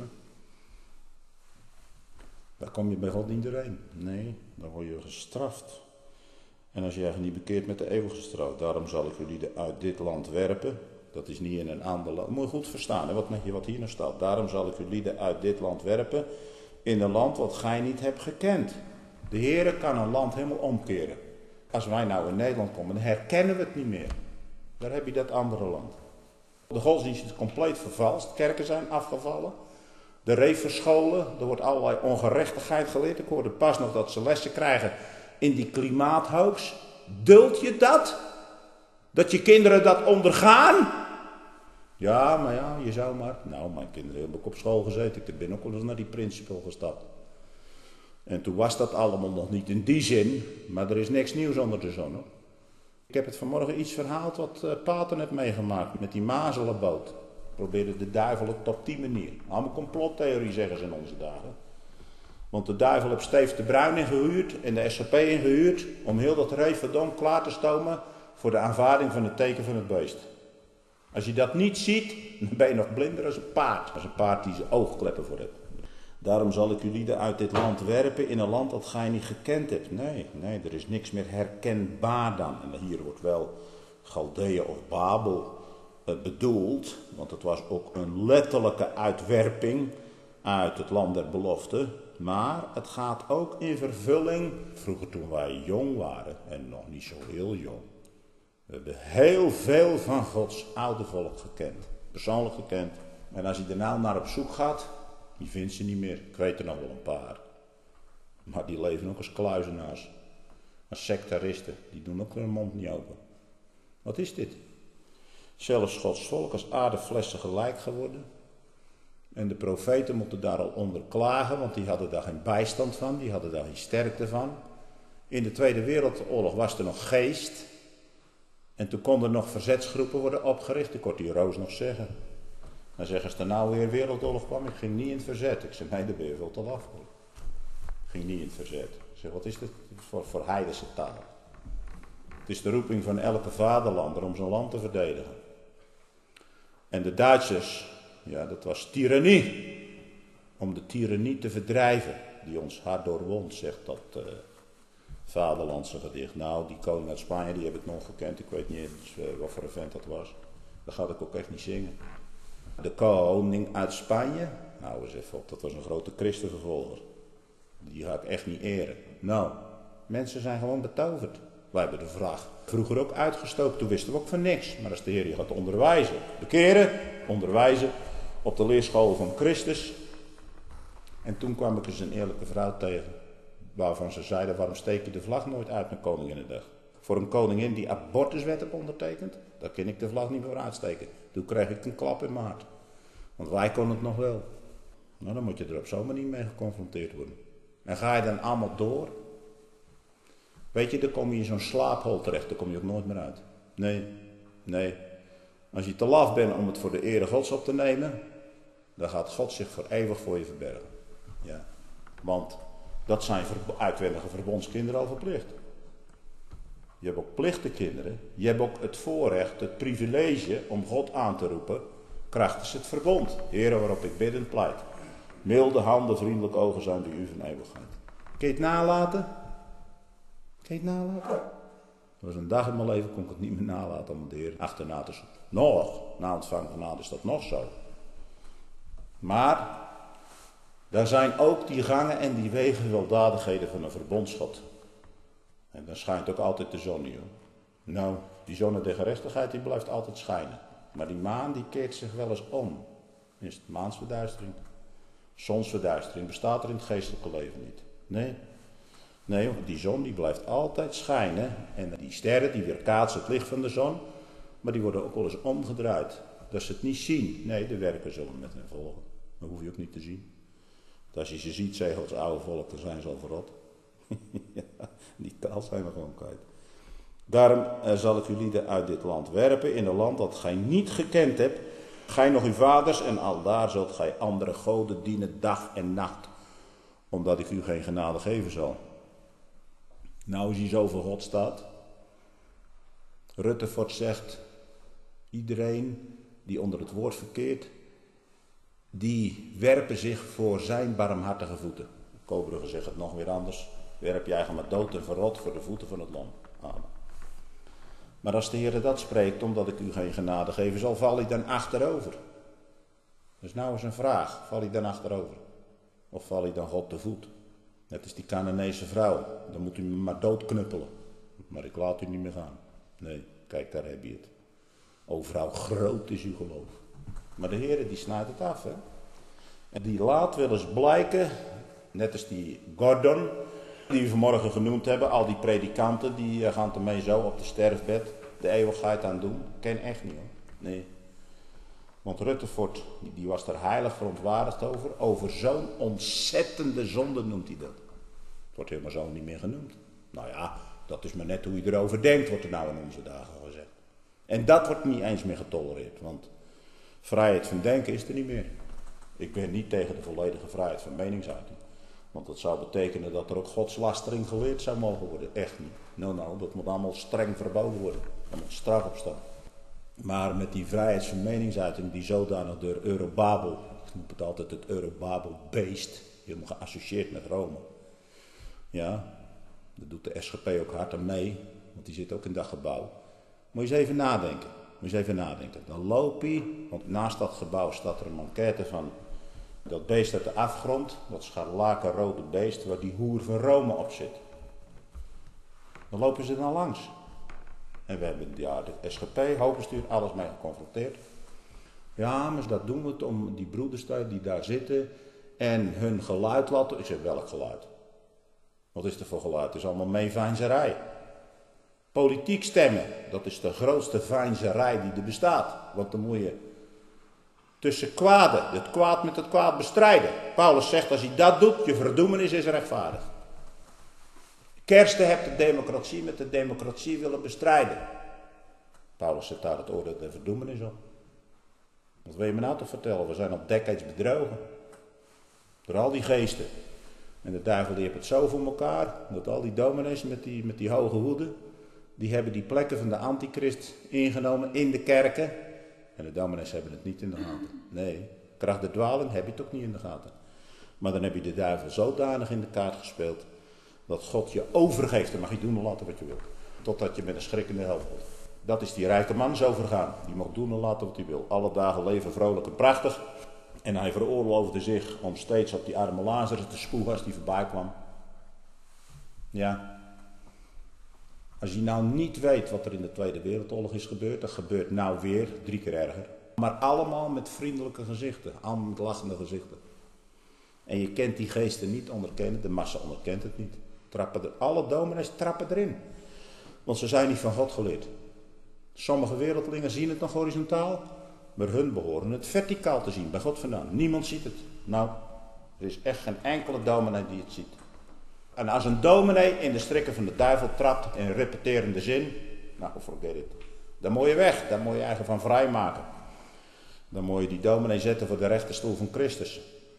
Daar kom je bij God niet doorheen. Nee, dan word je gestraft. En als je je niet bekeert met de eeuwige straf, daarom zal ik jullie uit dit land werpen. Dat is niet in een ander land. Moet je goed verstaan, hè, wat hier nog staat. Daarom zal ik jullie uit dit land werpen, in een land wat gij niet hebt gekend. De Heere kan een land helemaal omkeren. Als wij nou in Nederland komen, dan herkennen we het niet meer. Daar heb je dat andere land. De godsdienst is compleet vervalst. Kerken zijn afgevallen. De reverscholen, er wordt allerlei ongerechtigheid geleerd. Ik hoorde pas nog dat ze lessen krijgen in die klimaathoax. Duld je dat? Dat je kinderen dat ondergaan? Ja, maar ja, je zou maar. Nou, mijn kinderen hebben ook op school gezeten. Ik ben ook wel eens naar die principal gestapt. En toen was dat allemaal nog niet in die zin. Maar er is niks nieuws onder de zon, hoor. Ik heb het vanmorgen iets verhaald wat Paten heeft meegemaakt met die mazelenboot. Probeerde de duivel het op die manier. Allemaal complottheorie zeggen ze in onze dagen. Want de duivel heeft Steve de Bruin ingehuurd en de SGP ingehuurd om heel dat Reverdom klaar te stomen voor de aanvaarding van het teken van het beest. Als je dat niet ziet, dan ben je nog blinder als een paard. Als een paard die zijn oogkleppen voor hebt. Daarom zal ik jullie uit dit land werpen in een land dat gij niet gekend hebt. Nee, er is niks meer herkenbaar dan. En hier wordt wel Galdeeën of Babel bedoeld, want het was ook een letterlijke uitwerping uit het land der belofte. Maar het gaat ook in vervulling, vroeger toen wij jong waren, en nog niet zo heel jong. We hebben heel veel van Gods oude volk gekend, persoonlijk gekend. En als je er nou naar op zoek gaat, die vindt ze niet meer. Ik weet er nog wel een paar. Maar die leven ook als kluizenaars, als sectaristen. Die doen ook hun mond niet open. Wat is dit? Zelfs Gods volk als aardeflessen gelijk geworden. En de profeten moeten daar al onder klagen, want die hadden daar geen bijstand van, die hadden daar geen sterkte van. In de Tweede Wereldoorlog was er nog geest. En toen konden er nog verzetsgroepen worden opgericht, ik hoorde die Roos nog zeggen. Dan zeggen ze, er nou weer wereldoorlog kwam, ik ging niet in het verzet. Ik zei, nee, daar ben je veel te laf voor. Ik ging niet in het verzet. Ik zeg, wat is dit voor heidense taal? Het is de roeping van elke vaderlander om zijn land te verdedigen. En de Duitsers, ja, dat was tirannie. Om de tirannie te verdrijven, die ons hard doorwond, zegt dat vaderlandse gedicht. Nou, die koning uit Spanje, die heb ik nog gekend. Ik weet niet eens wat voor een vent dat was. Dat ga ik ook echt niet zingen. De koning uit Spanje, nou eens even op, dat was een grote christenvervolger. Die ga ik echt niet eren. Nou, mensen zijn gewoon betoverd. Wij hebben de vraag vroeger ook uitgestookt, toen wisten we ook van niks. Maar als de Heer je gaat onderwijzen, bekeren, onderwijzen op de leerschool van Christus. En toen kwam ik eens een eerlijke vrouw tegen, waarvan ze zeiden, waarom steek je de vlag nooit uit met Koninginnedag? Voor een koningin die abortuswet heeft ondertekend, daar kan ik de vlag niet meer uitsteken. Toen kreeg ik een klap in mijn hart. Want wij konden het nog wel. Nou, dan moet je er op zo'n manier mee geconfronteerd worden. En ga je dan allemaal door? Weet je, dan kom je in zo'n slaaphol terecht, daar kom je ook nooit meer uit. Nee. Als je te laf bent om het voor de ere Gods op te nemen, dan gaat God zich voor eeuwig voor je verbergen. Ja. Want dat zijn uitwendige verbondskinderen al verplicht. Je hebt ook plichtekinderen. Je hebt ook het voorrecht, het privilege om God aan te roepen, krachtens het verbond. Heere, waarop ik biddend pleit. Milde handen, vriendelijke ogen zijn bij u van eeuwigheid. Kun je het nalaten? Kun je het nalaten? Er was een dag in mijn leven, kon ik het niet meer nalaten om de Heer achterna te zoeken. Nog, na ontvang van genade is dat nog zo. Maar, daar zijn ook die gangen en die wegen weldadigheden van een verbondsgod. En dan schijnt ook altijd de zon niet, hoor. Nou, die zon der gerechtigheid die blijft altijd schijnen. Maar die maan die keert zich wel eens om. Dan is het maansverduistering. Zonsverduistering bestaat er in het geestelijke leven niet. Nee, die zon die blijft altijd schijnen. En die sterren die weerkaatsen het licht van de zon. Maar die worden ook wel eens omgedraaid. Dat ze het niet zien. Nee, de werken zullen met hen volgen. Dat hoef je ook niet te zien. Want als je ze ziet, zeggen als oude volk, dan zijn ze al verrot. Ja, die taal zijn we gewoon kwijt. Daarom zal ik jullie uit dit land werpen, in een land dat gij niet gekend hebt. Gij nog uw vaders en aldaar zult gij andere goden dienen dag en nacht. Omdat ik u geen genade geven zal. Nou, als je zo voor God staat. Ruttefort zegt, iedereen die onder het woord verkeert, die werpen zich voor zijn barmhartige voeten. Koberugge zegt het nog weer anders. Werp je eigen maar dood en verrot voor de voeten van het lam. Amen. Maar als de Heer dat spreekt, omdat ik u geen genade geven zal, val ik dan achterover? Dus nou eens een vraag. Val ik dan achterover? Of val ik dan God te voet? Net is die Canaanese vrouw. Dan moet u me maar doodknuppelen. Maar ik laat u niet meer gaan. Nee, kijk, daar heb je het. O vrouw, groot is uw geloof. Maar de Heer die snijdt het af. Hè? En die laat wel eens blijken, net als die Gordon, die we vanmorgen genoemd hebben. Al die predikanten die gaan ermee zo op de sterfbed de eeuwigheid aan doen. Ken echt niet hoor. Nee. Want Rutherford, die was er heilig verontwaardigd over. Over zo'n ontzettende zonde noemt hij dat. Het wordt helemaal zo niet meer genoemd. Nou ja, dat is maar net hoe je erover denkt, wordt er nou in onze dagen gezegd. En dat wordt niet eens meer getolereerd. Want vrijheid van denken is er niet meer. Ik ben niet tegen de volledige vrijheid van meningsuiting. Want dat zou betekenen dat er ook godslastering geleerd zou mogen worden. Echt niet. Nou, dat moet allemaal streng verboden worden. Er moet straf op staan. Maar met die vrijheid van meningsuiting die zodanig door Eurobabel, ik noem het altijd het Eurobabel-beest, helemaal geassocieerd met Rome. Ja, daar doet de SGP ook hard aan mee, want die zit ook in dat gebouw. Moet je eens even nadenken. Dan loop je, want naast dat gebouw staat er een enquête van dat beest uit de afgrond, dat scharlakenrode beest waar die hoer van Rome op zit. Dan lopen ze dan langs. En we hebben de SGP, hoofdbestuur, alles mee geconfronteerd. Ja, maar dat doen we het om die broeders die daar zitten en hun geluid laten. Ik zeg, welk geluid? Wat is er voor geluid? Het is allemaal meeveinzerij. Politiek stemmen, dat is de grootste veinzerij die er bestaat. Want dan moet je tussen kwaden, het kwaad met het kwaad bestrijden. Paulus zegt, als je dat doet, je verdoemenis is rechtvaardig. Kersten hebt de democratie met de democratie willen bestrijden. Paulus zet daar het oordeel der verdoemenis op. Wat wil je me nou toch vertellen? We zijn op decades bedrogen. Door al die geesten. En de duivel die heeft het zo voor elkaar. Dat al die dominees met die hoge hoeden. Die hebben die plekken van de antichrist ingenomen in de kerken. En de dominees hebben het niet in de gaten. Nee, kracht der dwaling heb je het ook niet in de gaten. Maar dan heb je de duivel zodanig in de kaart gespeeld. Dat God je overgeeft. Dan mag je doen en laten wat je wilt. Totdat je met een schrikkende hel wordt. Dat is die rijke man zo vergaan. Die mag doen en laten wat hij wil. Alle dagen leven vrolijk en prachtig. En hij veroorloofde zich om steeds op die arme Lazarus te spoegen als die voorbij kwam. Ja. Als je nou niet weet wat er in de Tweede Wereldoorlog is gebeurd. Dat gebeurt nou weer 3 keer erger. Maar allemaal met vriendelijke gezichten. Allemaal met lachende gezichten. En je kent die geesten niet onderkennen. De massa onderkent het niet. Alle dominees trappen erin. Want ze zijn niet van God geleerd. Sommige wereldlingen zien het nog horizontaal. Maar hun behoren het verticaal te zien. Bij God vandaan. Niemand ziet het. Nou, er is echt geen enkele dominee die het ziet. En als een dominee in de strikken van de duivel trapt in repeterende zin. Nou, forget it. Dan moet je weg. Dan moet je eigen van vrijmaken. Dan moet je die dominee zetten voor de rechterstoel van Christus.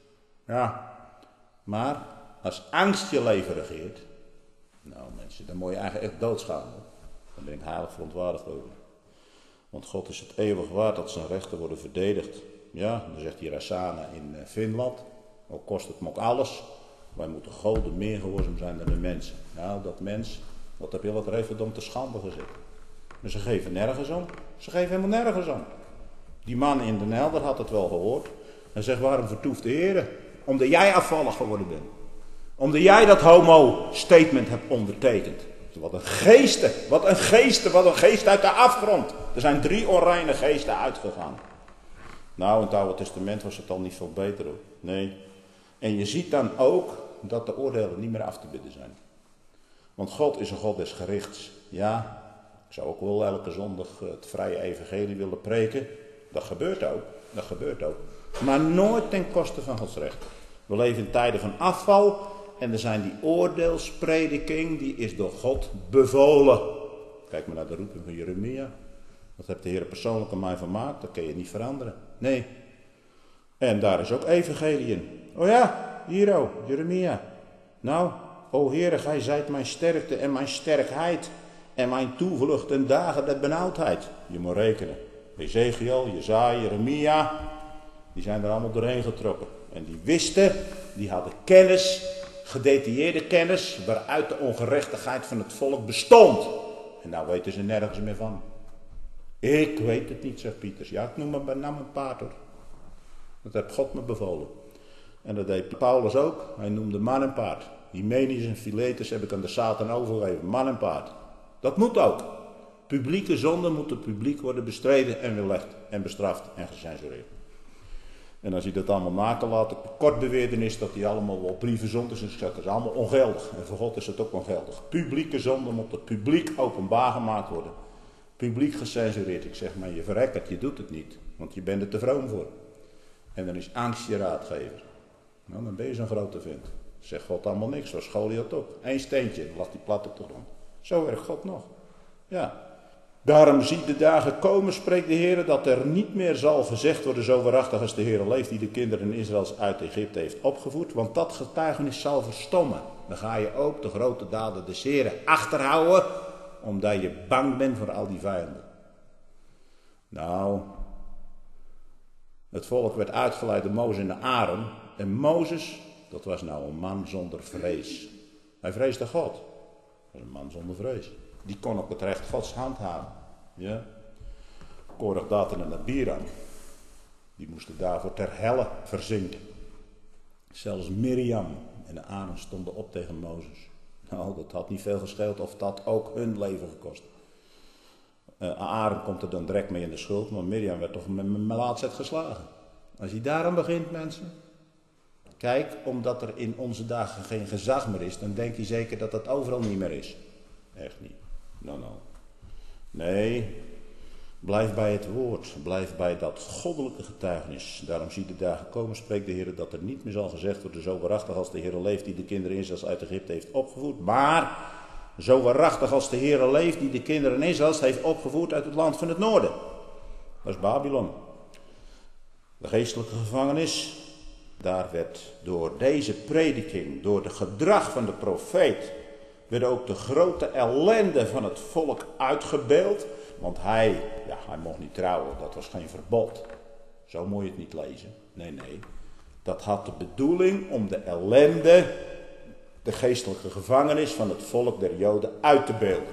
Ja. Maar als angst je leven regeert. Nou mensen, dan moet je eigenlijk echt doodsgaan. Dan ben ik heilig verontwaardigd over. Want God is het eeuwig waard dat zijn rechten worden verdedigd. Ja, dan zegt die Rasana in Finland. Ook kost het me ook alles. Wij moeten God meer gehoorzaam zijn dan de mensen. Nou, dat mens, wat heb je wat reverdom te schande gezet. Maar ze geven nergens om. Ze geven helemaal nergens om. Die man in Den Helder had het wel gehoord. Hij zegt, waarom vertoeft de Heer? Omdat jij afvallig geworden bent. Omdat jij dat homo-statement hebt ondertekend. Wat een geesten, wat een geest uit de afgrond. Er zijn 3 onreine geesten uitgegaan. Nou, in het Oude Testament was het al niet veel beter hoor. Nee. En je ziet dan ook dat de oordelen niet meer af te bidden zijn. Want God is een God des gerichts. Ja, ik zou ook wel elke zondag het vrije evangelie willen preken. Dat gebeurt ook. Maar nooit ten koste van Gods recht. We leven in tijden van afval. En er zijn die oordeelsprediking, die is door God bevolen. Kijk maar naar de roeping van Jeremia. Dat heeft de Heer persoonlijk aan mij vermaakt. Dat kun je niet veranderen. Nee. En daar is ook evangelie in. Oh ja, hier ook, Jeremia. Nou, o Heere, gij zijt mijn sterkte en mijn sterkheid. En mijn toevlucht en dagen der benauwdheid. Je moet rekenen. Ezekiel, Jesaja, Jeremia, die zijn er allemaal doorheen getrokken. En die wisten, die hadden kennis, gedetailleerde kennis, waaruit de ongerechtigheid van het volk bestond. En nou weten ze nergens meer van. Ik weet het niet, zegt Pieters. Ja, ik noem me bij naam een paard hoor. Dat heeft God me bevolen. En dat deed Paulus ook. Hij noemde man en paard. Hymenaeus en Philetus heb ik aan de Satan overgegeven. Man en paard. Dat moet ook. Publieke zonden moeten publiek worden bestreden en weerlegd en bestraft en gecensureerd. En als hij dat allemaal na kan laten, kort beweerden is dat hij allemaal wel brieven zond is. Dus dat is allemaal ongeldig. En voor God is het ook ongeldig. Publieke zonden moeten publiek openbaar gemaakt worden. Publiek gecensureerd. Ik zeg maar, je verrekkert, je doet het niet. Want je bent er te vroom voor. En dan is angst je raadgever. Nou, dan ben je zo'n grote vent. Zegt God allemaal niks, zoals Goliath ook. Eén steentje, dan lag die plat op de grond. Zo werkt God nog. Ja. Daarom ziet de dagen komen, spreekt de Heer, dat er niet meer zal gezegd worden, zo waarachtig als de Heer leeft, die de kinderen Israëls uit Egypte heeft opgevoerd. Want dat getuigenis zal verstommen. Dan ga je ook de grote daden des Heeren achterhouden, omdat je bang bent voor al die vijanden. Nou, het volk werd uitgeleid door Mozes en Aaron. En Mozes, dat was nou een man zonder vrees. Hij vreesde God. Dat was een man zonder vrees. Die kon ook het recht Gods handhaven. Ja. Korach, Datan en Abiram. Die moesten daarvoor ter helle verzinken. Zelfs Miriam en Aaron stonden op tegen Mozes. Nou, dat had niet veel gescheeld of dat ook hun leven gekost. Aaron komt er dan direct mee in de schuld, maar Miriam werd toch met melaatsheid geslagen. Als je daaraan begint, mensen. Kijk, omdat er in onze dagen geen gezag meer is, dan denk je zeker dat dat overal niet meer is. Echt niet. No. Nee, blijf bij het woord. Blijf bij dat goddelijke getuigenis. Daarom zie de dagen komen, spreekt de Heer, dat er niet meer zal gezegd worden, zo waarachtig als de Heer leeft, die de kinderen Israëls uit Egypte heeft opgevoerd. Maar, zo waarachtig als de Heer leeft, die de kinderen Israëls heeft opgevoerd uit het land van het noorden. Dat is Babylon. De geestelijke gevangenis. Daar werd door deze prediking, door het gedrag van de profeet, werd ook de grote ellende van het volk uitgebeeld. Want hij mocht niet trouwen, dat was geen verbod. Zo moet je het niet lezen. Nee. Dat had de bedoeling om de ellende, de geestelijke gevangenis van het volk der Joden uit te beelden.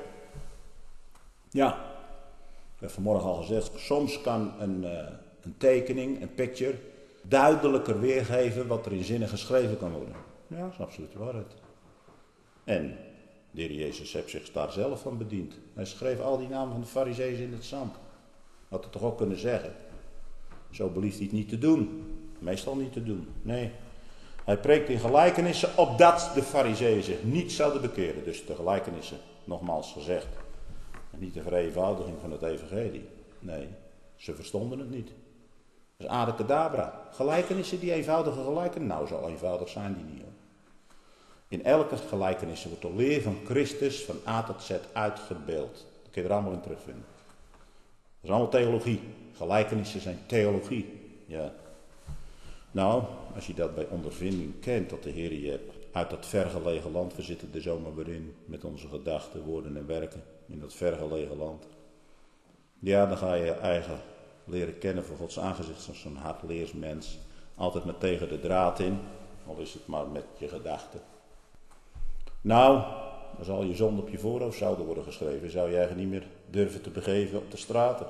Ja, ik heb vanmorgen al gezegd, soms kan een tekening, een picture, duidelijker weergeven wat er in zinnen geschreven kan worden. Ja, dat is absoluut waarheid. En de Heer Jezus heeft zich daar zelf van bediend. Hij schreef al die namen van de Farizeeën in het zand. Had het toch ook kunnen zeggen. Zo belieft hij het niet te doen. Meestal niet te doen. Nee. Hij preekt in gelijkenissen opdat de Farizeeën zich niet zouden bekeren. Dus de gelijkenissen, nogmaals gezegd. En niet de vereenvoudiging van het evangelie. Nee, ze verstonden het niet. Dat is abracadabra. Gelijkenissen, die eenvoudige gelijkenissen. Nou, zo eenvoudig zijn die niet hoor. In elke gelijkenis wordt de leer van Christus van A tot Z uitgebeeld. Dat kun je er allemaal in terugvinden. Dat is allemaal theologie. Gelijkenissen zijn theologie. Ja. Nou, als je dat bij ondervinding kent, dat de Heer je hebt uit dat vergelegen land. We zitten er zomaar weer in met onze gedachten, woorden en werken. In dat vergelegen land. Ja, dan ga je je eigen leren kennen voor Gods aangezicht. Als zo'n hardleersmens. Altijd met tegen de draad in. Al is het maar met je gedachten. Nou, als al je zonden op je voorhoofd zouden worden geschreven, zou je eigenlijk niet meer durven te begeven op de straten.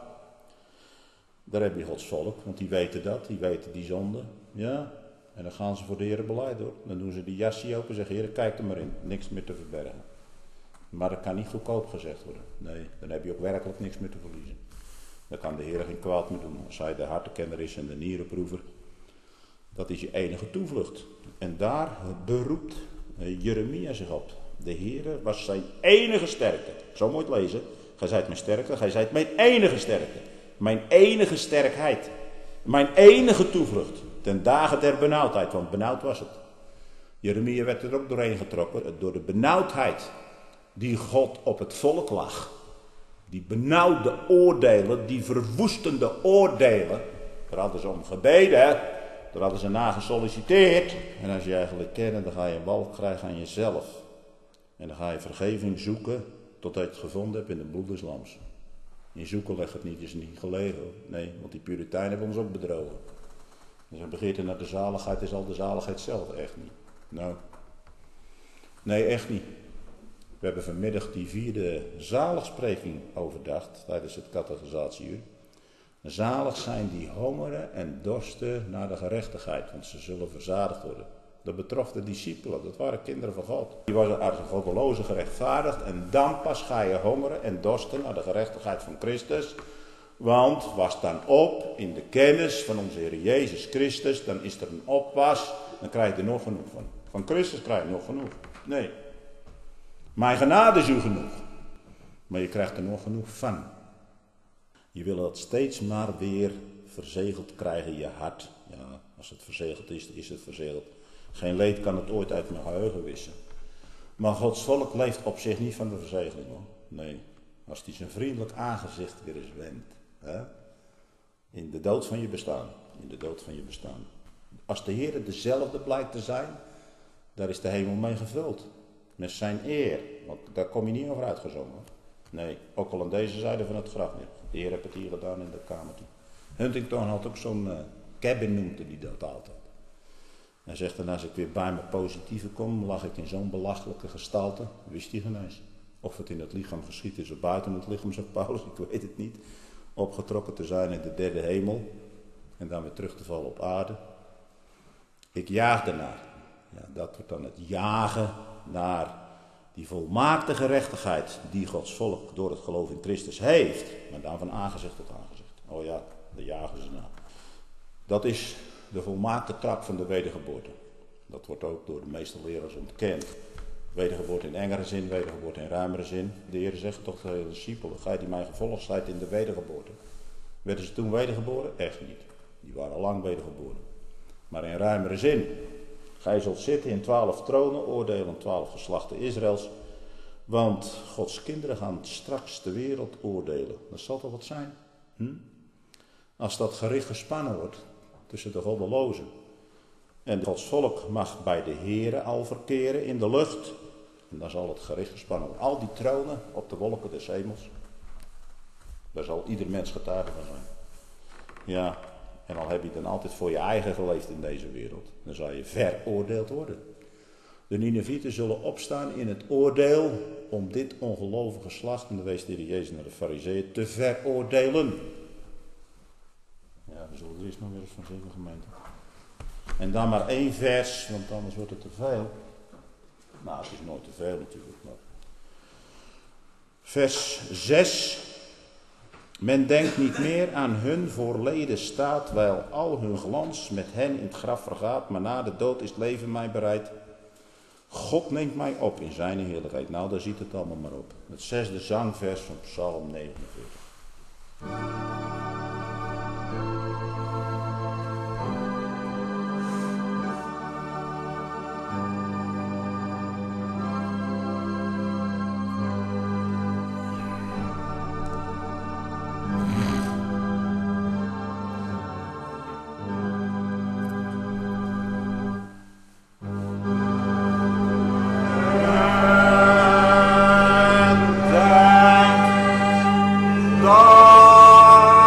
Daar heb je Gods volk, want die weten dat, die weten die zonden. Ja, en dan gaan ze voor de Heer beleid hoor. Dan doen ze die jasje open en zeggen, Heer, kijk er maar in, niks meer te verbergen. Maar dat kan niet goedkoop gezegd worden. Nee, dan heb je ook werkelijk niks meer te verliezen. Dan kan de Heer geen kwaad meer doen. Als hij de hartenkenner is en de nierenproever, dat is je enige toevlucht. En daar beroept Jeremia zich op. De Heere was zijn enige sterkte. Zo moet je het lezen. Gij zijt mijn sterkte, gij zijt mijn enige sterkte. Mijn enige sterkheid. Mijn enige toevlucht. Ten dagen der benauwdheid, want benauwd was het. Jeremia werd er ook doorheen getrokken. Door de benauwdheid die God op het volk lag. Die benauwde oordelen, die verwoestende oordelen. Daar hadden ze om gebeden. Daar hadden ze naar gesolliciteerd. En als je eigenlijk kent, dan ga je een walk krijgen aan jezelf. En dan ga je vergeving zoeken totdat je het gevonden hebt in de bloed des lams. In Zoeken leg het niet, is niet gelegen. Nee, want die Puritijnen hebben ons ook bedrogen. Dus een begeerte naar de zaligheid is al de zaligheid zelf, echt niet. Nou, nee, echt niet. We hebben vanmiddag die 4e zaligspreking overdacht tijdens het catechisatieuur. Zalig zijn die hongeren en dorsten naar de gerechtigheid, want ze zullen verzadigd worden. Dat betrof de discipelen, dat waren kinderen van God. Die waren als een goddeloze gerechtvaardigd en dan pas ga je hongeren en dorsten naar de gerechtigheid van Christus. Want was dan op in de kennis van onze Heer Jezus Christus, dan is er een opwas, dan krijg je er nog genoeg van. Van Christus krijg je nog genoeg. Nee. Mijn genade is u genoeg. Maar je krijgt er nog genoeg van. Je wil dat steeds maar weer verzegeld krijgen in je hart. Ja, als het verzegeld is, is het verzegeld. Geen leed kan het ooit uit mijn geheugen wissen. Maar Gods volk leeft op zich niet van de verzegeling, hoor. Nee, als hij zijn vriendelijk aangezicht weer eens wendt. Hè? In de dood van je bestaan. In de dood van je bestaan. Als de Heer dezelfde blijkt te zijn, daar is de hemel mee gevuld. Met zijn eer. Want daar kom je niet over uitgezongen. Nee, ook al aan deze zijde van het graf niet. De Heer heeft het hier gedaan in de kamertje. Huntington had ook zo'n cabin, noemde die dat altijd. Hij zegt dan, als ik weer bij mijn positieve kom, lag ik in zo'n belachelijke gestalte. Wist hij geen eens. Of het in het lichaam geschiet is of buiten het lichaam, zegt Paulus, ik weet het niet. Opgetrokken te zijn in de 3e hemel. En dan weer terug te vallen op aarde. Ik jaag daarnaar. Ja, dat wordt dan het jagen naar die volmaakte gerechtigheid die Gods volk door het geloof in Christus heeft. Maar dan van aangezicht tot aangezicht. Oh ja, daar jagen ze naar. Dat is de volmaakte trap van de wedergeboorte. Dat wordt ook door de meeste leraars ontkend. Wedergeboorte in engere zin, wedergeboorte in ruimere zin. De Heer zegt toch tegen de discipelen, gij die mij gevolgd zijt in de wedergeboorte. Werden ze toen wedergeboren? Echt niet. Die waren al lang wedergeboren. Maar in ruimere zin. Gij zult zitten in 12 tronen, oordelen 12 geslachten Israëls. Want Gods kinderen gaan straks de wereld oordelen. Dat zal toch wat zijn? Als dat gericht gespannen wordt tussen de goddelozen. En Gods volk mag bij de Here al verkeren in de lucht. En dan zal het gericht gespannen worden. Al die tronen op de wolken des hemels. Daar zal ieder mens getuige van zijn. Ja, en al heb je dan altijd voor je eigen geleefd in deze wereld. Dan zal je veroordeeld worden. De Ninevieten zullen opstaan in het oordeel om dit ongelovige geslacht, en de wees de Heer Jezus naar de Farizeeën, te veroordelen. Ja, we zullen er eerst nog weer eens van zingen, gemeente. En dan maar 1 vers, want anders wordt het te veel. Nou, het is nooit te veel natuurlijk. Maar. Vers 6. Men denkt niet meer aan hun voorleden staat, wijl al hun glans met hen in het graf vergaat, maar na de dood is het leven mij bereid. God neemt mij op in zijn heerlijkheid. Nou, daar ziet het allemaal maar op. Het 6e zangvers van Psalm 49. God.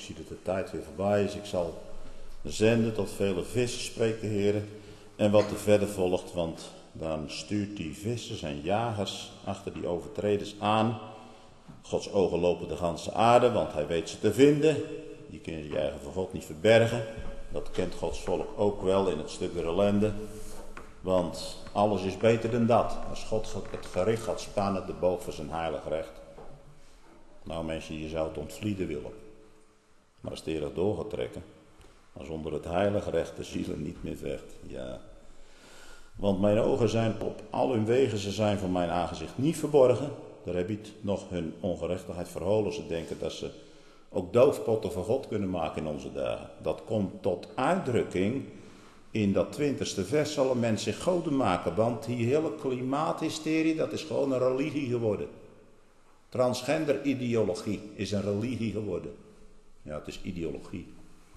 zie dat de tijd weer voorbij is. Ik zal zenden tot vele vissers, spreekt de Heer. En wat er verder volgt, want dan stuurt die vissers en jagers achter die overtreders aan. Gods ogen lopen de ganse aarde, want hij weet ze te vinden. Die kunnen je eigen voor God niet verbergen. Dat kent Gods volk ook wel in het stuk der ellende. Want alles is beter dan dat. Als God het gericht gaat spannen, de boog van zijn heilig recht. Nou mensen, je zou het ontvlieden willen. Maar als de Heer door gaat trekken, dan zonder het heilig recht de zielen niet meer vecht. Ja. Want mijn ogen zijn op al hun wegen, ze zijn voor mijn aangezicht niet verborgen. Daar heb je het nog hun ongerechtigheid verholen. Ze denken dat ze ook doofpotten van God kunnen maken in onze dagen. Dat komt tot uitdrukking in dat 20e vers. Zal een mens zich goden maken, want die hele klimaathysterie, dat is gewoon een religie geworden. Transgender ideologie is een religie geworden. Ja, het is ideologie.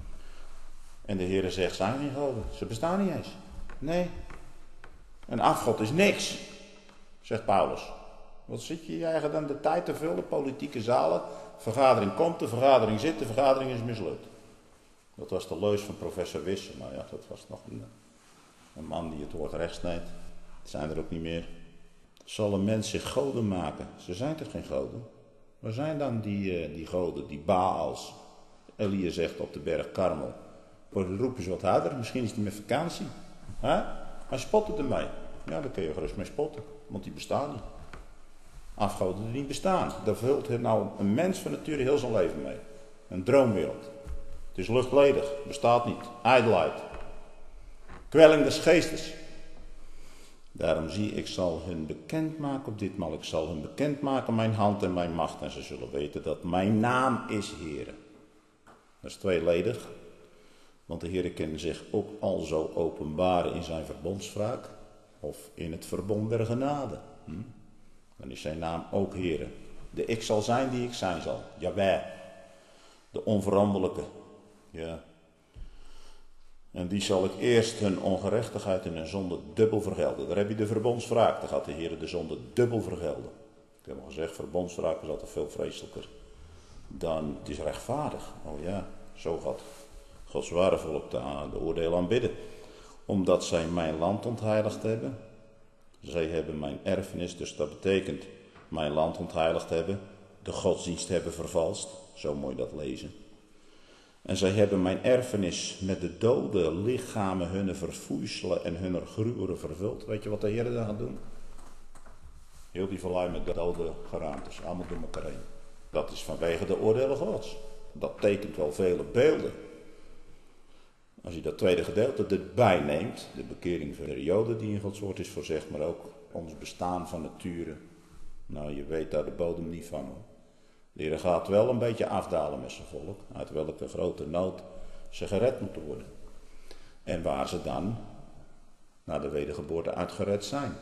En de Heer zegt, zijn geen goden. Ze bestaan niet eens. Nee. Een afgod is niks, zegt Paulus. Wat zit je eigen dan de tijd te vullen, politieke zalen. Vergadering komt, de vergadering zit, de vergadering is mislukt. Dat was de leus van professor Wisse. Nou ja, dat was nog een man die het woord recht snijdt. Het zijn er ook niet meer. Zal een mens zich goden maken? Ze zijn toch geen goden? Waar zijn dan die goden, die Baals? Elia zegt op de berg Karmel. Roepen ze wat harder, misschien is hij met vakantie. Hij spotte ermee. Ja, daar kun je gerust mee spotten, want die bestaan niet. Afgoden die niet bestaan. Daar vult er nou een mens van nature heel zijn leven mee. Een droomwereld. Het is luchtledig, bestaat niet. Ijdelheid. Kwelling des geestes. Daarom zie ik zal hun bekendmaken op ditmaal. Ik zal hun bekendmaken mijn hand en mijn macht. En ze zullen weten dat mijn naam is Heere. Dat is tweeledig. Want de Heere kan zich ook al zo openbaren in zijn verbondswraak. Of in het verbond der genade. Dan is zijn naam ook Heere. De ik zal zijn die ik zijn zal. Jawel. De onveranderlijke. Ja. En die zal ik eerst hun ongerechtigheid en hun zonde dubbel vergelden. Daar heb je de verbondswraak. Daar gaat de Heer de zonde dubbel vergelden. Ik heb al gezegd, verbondswraak is altijd veel vreselijker dan het is rechtvaardig. Oh ja, zo gaat Gods ware volk de oordeel aanbidden. Omdat zij mijn land ontheiligd hebben. Zij hebben mijn erfenis, dus dat betekent mijn land ontheiligd hebben. De godsdienst hebben vervalst. Zo moet je dat lezen. En zij hebben mijn erfenis met de dode lichamen hunne verfoeiselen en hunne gruwelen vervuld. Weet je wat de Heer dan gaat doen? Heel die vallei met de dode geraamtes, allemaal door elkaar heen. Dat is vanwege de oordelen Gods. Dat tekent wel vele beelden. Als je dat tweede gedeelte erbij neemt, de bekering van de Joden die in Gods woord is voorzegd, maar ook ons bestaan van nature. Nou, je weet daar de bodem niet van hoor. De Heer gaat wel een beetje afdalen met zijn volk, uit welke grote nood ze gered moeten worden. En waar ze dan, na de wedergeboorte, uit gered zijn.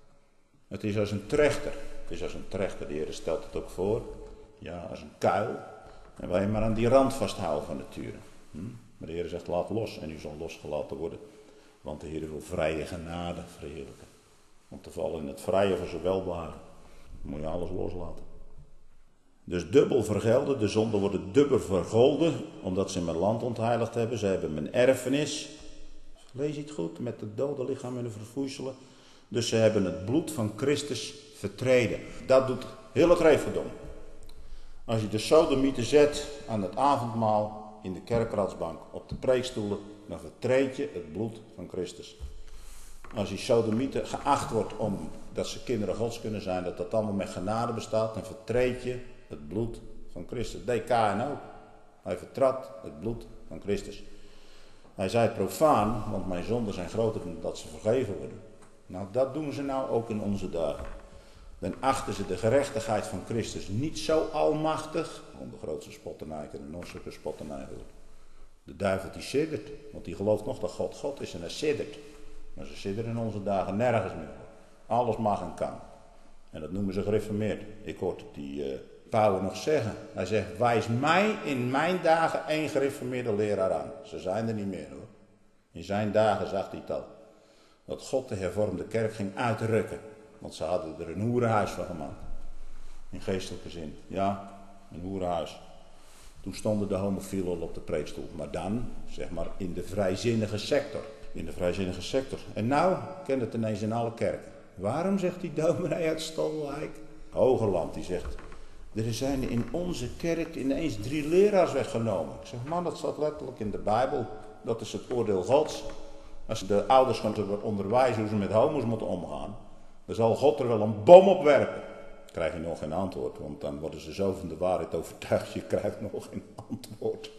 Het is als een trechter. Het is als een trechter. De Heer stelt het ook voor. Ja, als een kuil. En wij maar aan die rand vasthouden van nature. Maar de Heer zegt, laat los en u zal losgelaten worden. Want de Heer wil vrije genade verheerlijken. Om te vallen in het vrije van zijn welbehagen. Dan moet je alles loslaten. Dus dubbel vergelden, de zonden worden dubbel vergolden, omdat ze mijn land ontheiligd hebben. Ze hebben mijn erfenis, lees je het goed, met de dode lichaam en de verfoeiselen. Dus ze hebben het bloed van Christus vertreden. Dat doet heel het reefgedom. Als je de sodomieten zet aan het avondmaal in de kerkradsbank op de preekstoelen, dan vertreed je het bloed van Christus. Als die sodomieten geacht wordt omdat ze kinderen Gods kunnen zijn, dat dat allemaal met genade bestaat, dan vertreed je het bloed van Christus. Deed Kaïn ook. Hij vertrad het bloed van Christus. Hij zei profaan, want mijn zonden zijn groter dan dat ze vergeven worden. Nou, dat doen ze nou ook in onze dagen. Dan achten ze de gerechtigheid van Christus niet zo almachtig. Om de grootste spotternij en nog zulke spotternij. De duivel die siddert, want die gelooft nog dat God God is en hij siddert. Maar ze sidderen in onze dagen nergens meer. Alles mag en kan. En dat noemen ze gereformeerd. Ik hoorde die Pauwels nog zeggen. Hij zegt, wijs mij in mijn dagen één gereformeerde leraar aan. Ze zijn er niet meer hoor. In zijn dagen zag hij het al. Dat God de hervormde kerk ging uitrukken. Want ze hadden er een hoerenhuis van gemaakt. In geestelijke zin. Ja, een hoerenhuis. Toen stonden de homofielen al op de preekstoel. Maar dan, zeg maar, in de vrijzinnige sector. In de vrijzinnige sector. En nou kent het ineens in alle kerken. Waarom, zegt die dominee uit Stolwijk? Hogeland, die zegt, er zijn in onze kerk ineens 3 leraars weggenomen. Ik zeg, man, dat staat letterlijk in de Bijbel. Dat is het oordeel Gods. Als de ouders gaan onderwijzen hoe ze met homo's moeten omgaan, dan zal God er wel een bom op werpen. Dan krijg je nog geen antwoord, want dan worden ze zo van de waarheid overtuigd, je krijgt nog geen antwoord.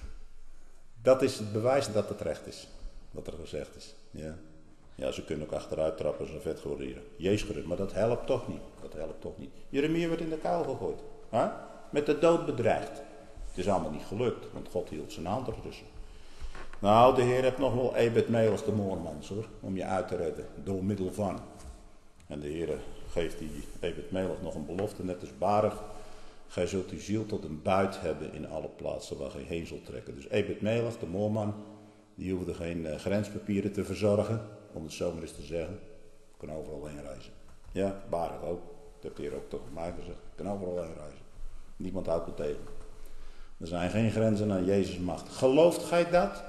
Dat is het bewijs dat het recht is, wat er gezegd is. Ja, ja, ze kunnen ook achteruit trappen als een vetgorieren. Jezus gerust, maar dat helpt toch niet. Dat helpt toch niet. Jeremia werd in de kuil gegooid. Huh? Met de dood bedreigd. Het is allemaal niet gelukt, want God hield zijn hand ertussen. Nou, de Heer heeft nog wel Ebed-Melech de moormans hoor, om je uit te redden, door middel van. En de Heer geeft die Ebed-Melech nog een belofte, net als Barach. Gij zult uw ziel tot een buit hebben in alle plaatsen waar gij heen zult trekken. Dus Ebed-Melech, de moorman, die hoefde geen grenspapieren te verzorgen, om het zo maar eens te zeggen. Kan overal heen reizen. Ja, Barach ook. Dat heeft de Heer ook toch mij gezegd. Kan overal heen reizen. Niemand houdt me tegen. Er zijn geen grenzen aan Jezus' macht. Gelooft gij dat?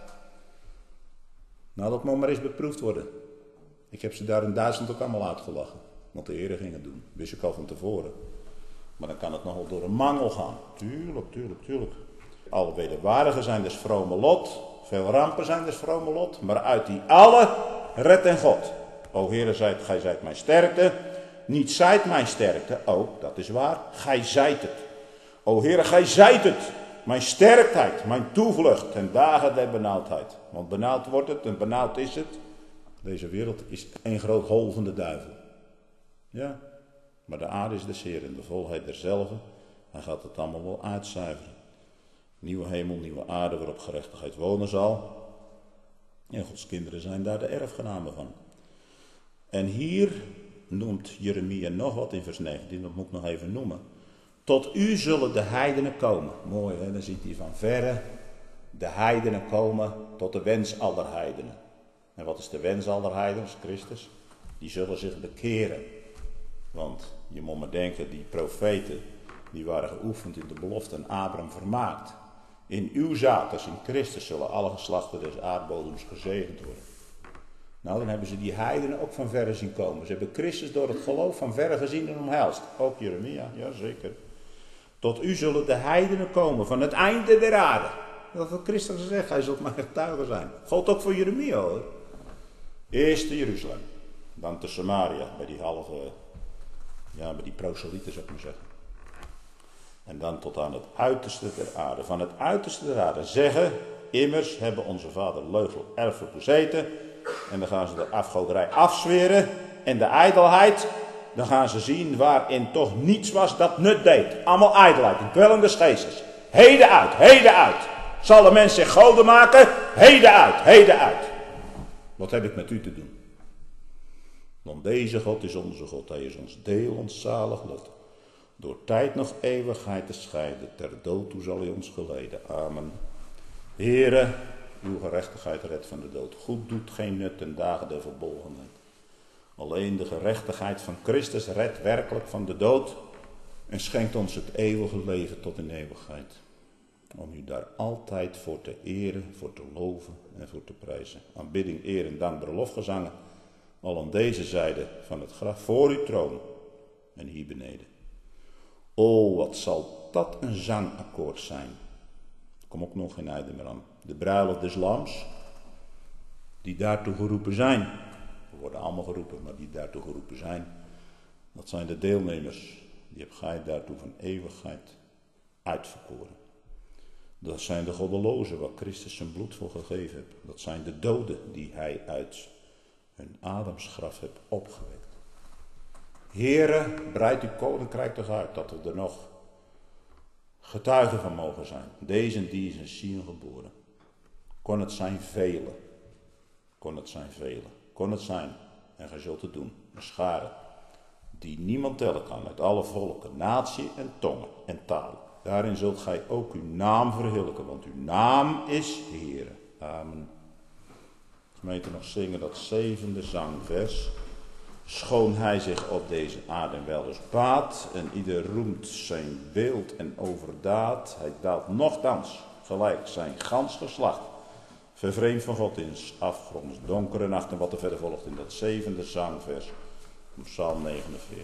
Nou, dat moet maar eens beproefd worden. Ik heb ze daar in Duitsland ook allemaal uitgelachen. Want de Heer ging het doen. Wist ik al van tevoren. Maar dan kan het nog wel door een mangel gaan. Tuurlijk. Alle wederwaardigen zijn dus vrome lot. Veel rampen zijn dus vrome lot. Maar uit die alle redt en God. O Heere, gij zijt mijn sterkte. Niet zijt mijn sterkte. Oh, dat is waar. Gij zijt het. O Heere, gij zijt het. Mijn sterkheid, mijn toevlucht ten dagen der benauwdheid. Want benauwd wordt het en benauwd is het. Deze wereld is één groot hol van de duivel. Ja, maar de aarde is des Heeren, de volheid derzelve. Hij gaat het allemaal wel uitzuiveren. Nieuwe hemel, nieuwe aarde waarop gerechtigheid wonen zal. En Gods kinderen zijn daar de erfgenamen van. En hier noemt Jeremia nog wat in vers 19, dat moet ik nog even noemen. Tot u zullen de heidenen komen. Mooi hè, dan ziet hij van verre de heidenen komen tot de wens aller heidenen. En wat is de wens aller heidenen? Dat is Christus. Die zullen zich bekeren. Want je moet maar denken, die profeten, die waren geoefend in de belofte aan Abraham vermaakt. In uw zaad, dus in Christus, zullen alle geslachten des aardbodems gezegend worden. Nou, dan hebben ze die heidenen ook van verre zien komen. Ze hebben Christus door het geloof van verre gezien en omhelst. Ook Jeremia, ja zeker. Tot u zullen de heidenen komen van het einde der aarde. Dat heeft Christus gezegd, hij zult mijn getuige zijn. Gold ook voor Jeremia hoor. Eerst te Jeruzalem. Dan te Samaria, bij die bij die proselieten zou ik maar zeggen. En dan tot aan het uiterste der aarde. Van het uiterste der aarde zeggen, immers hebben onze vader Leugel erfelijk bezeten. En dan gaan ze de afgoderij afzweren en de ijdelheid. Dan gaan ze zien waarin toch niets was dat nut deed. Allemaal ijdelheid, een kwelling des geestes. Heden uit. Zal de mens zich goden maken? Heden uit. Wat heb ik met u te doen? Want deze God is onze God. Hij is ons deel, ons zalig lot. Door tijd nog eeuwigheid te scheiden. Ter dood toe zal hij ons geleden. Amen. Heere, uw gerechtigheid redt van de dood. Goed doet geen nut ten dagen der verbolgenheid. Alleen de gerechtigheid van Christus redt werkelijk van de dood. En schenkt ons het eeuwige leven tot in eeuwigheid. Om u daar altijd voor te eren, voor te loven en voor te prijzen. Aanbidding, eer en dankbare lofgezangen. Al aan deze zijde van het graf voor uw troon. En hier beneden. O, wat zal dat een zangakkoord zijn. Er komt ook nog geen einde meer aan. De bruiloft des lams. Die daartoe geroepen zijn. We worden allemaal geroepen, maar die daartoe geroepen zijn. Dat zijn de deelnemers. Die hebt gij daartoe van eeuwigheid uitverkoren. Dat zijn de goddelozen waar Christus zijn bloed voor gegeven heeft. Dat zijn de doden die hij uit hun Adamsgraf heeft opgewekt. Heere, breid uw koninkrijk toch uit, dat we er nog getuigen van mogen zijn. Deze en die is in Sion geboren. Kon het zijn velen. Kon het zijn, en gij zult het doen, een schare die niemand tellen kan uit alle volken, natie en tongen en talen. Daarin zult gij ook uw naam verheerlijken, want uw naam is Heere. Amen. Gemeente nog zingen dat 7e zangvers. Schoon hij zich op deze aarde wel eens baat en ieder roemt zijn beeld en overdaad, hij daalt nochtans gelijk zijn gans geslacht, vervreemd van God in afgronds donkere nacht. En wat er verder volgt in dat 7e zangvers van Psalm 49.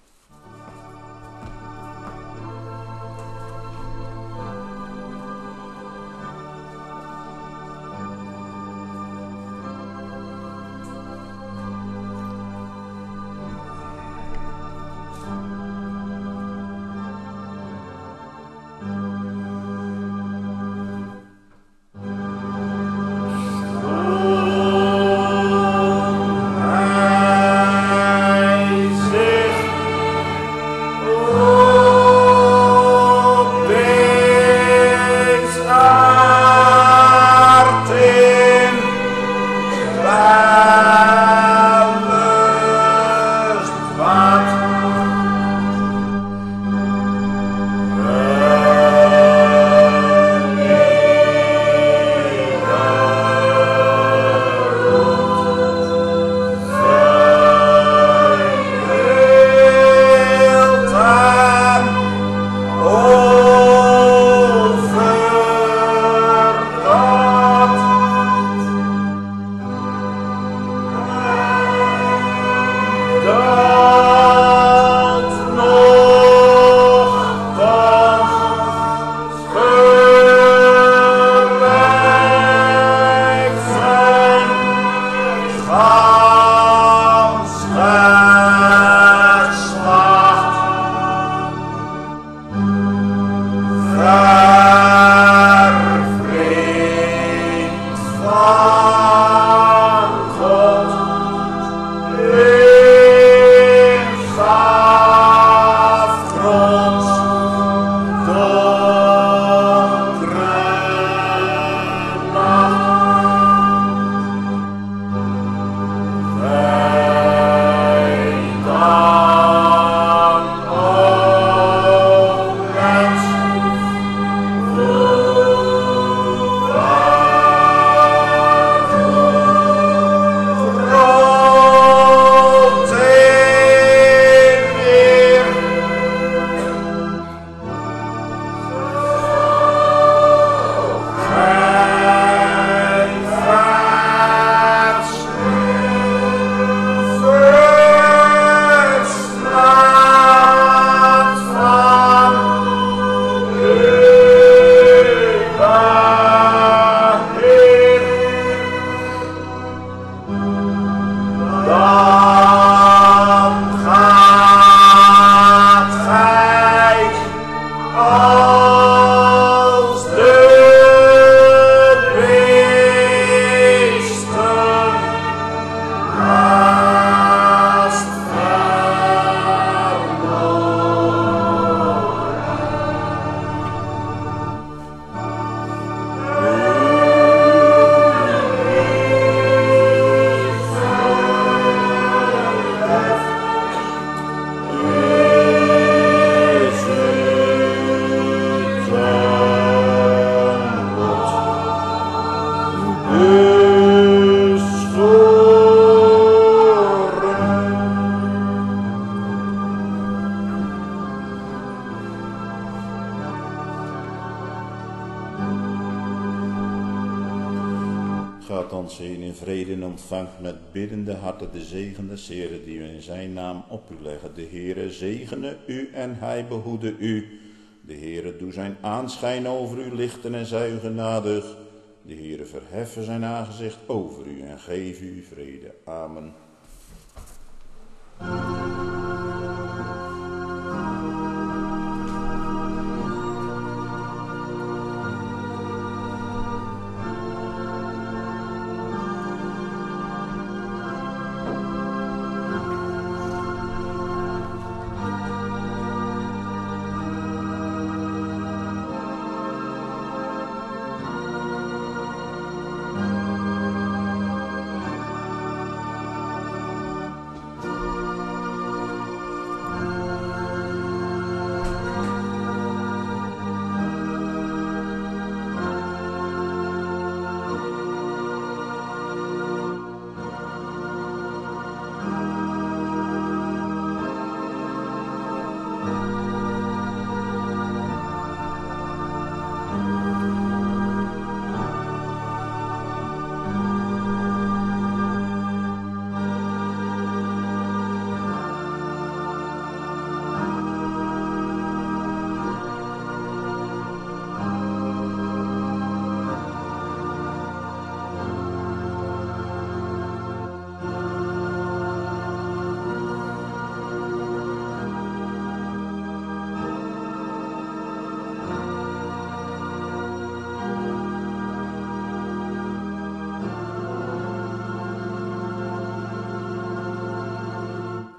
Gaat ons heen in vrede en ontvangt met biddende harten de zegen des Heeren die we in zijn naam op u leggen. De Heere zegene u en hij behoede u. De Heere doe zijn aanschijn over u lichten en zij u genadig. De Heere verheffen zijn aangezicht over u en geef u vrede. Amen.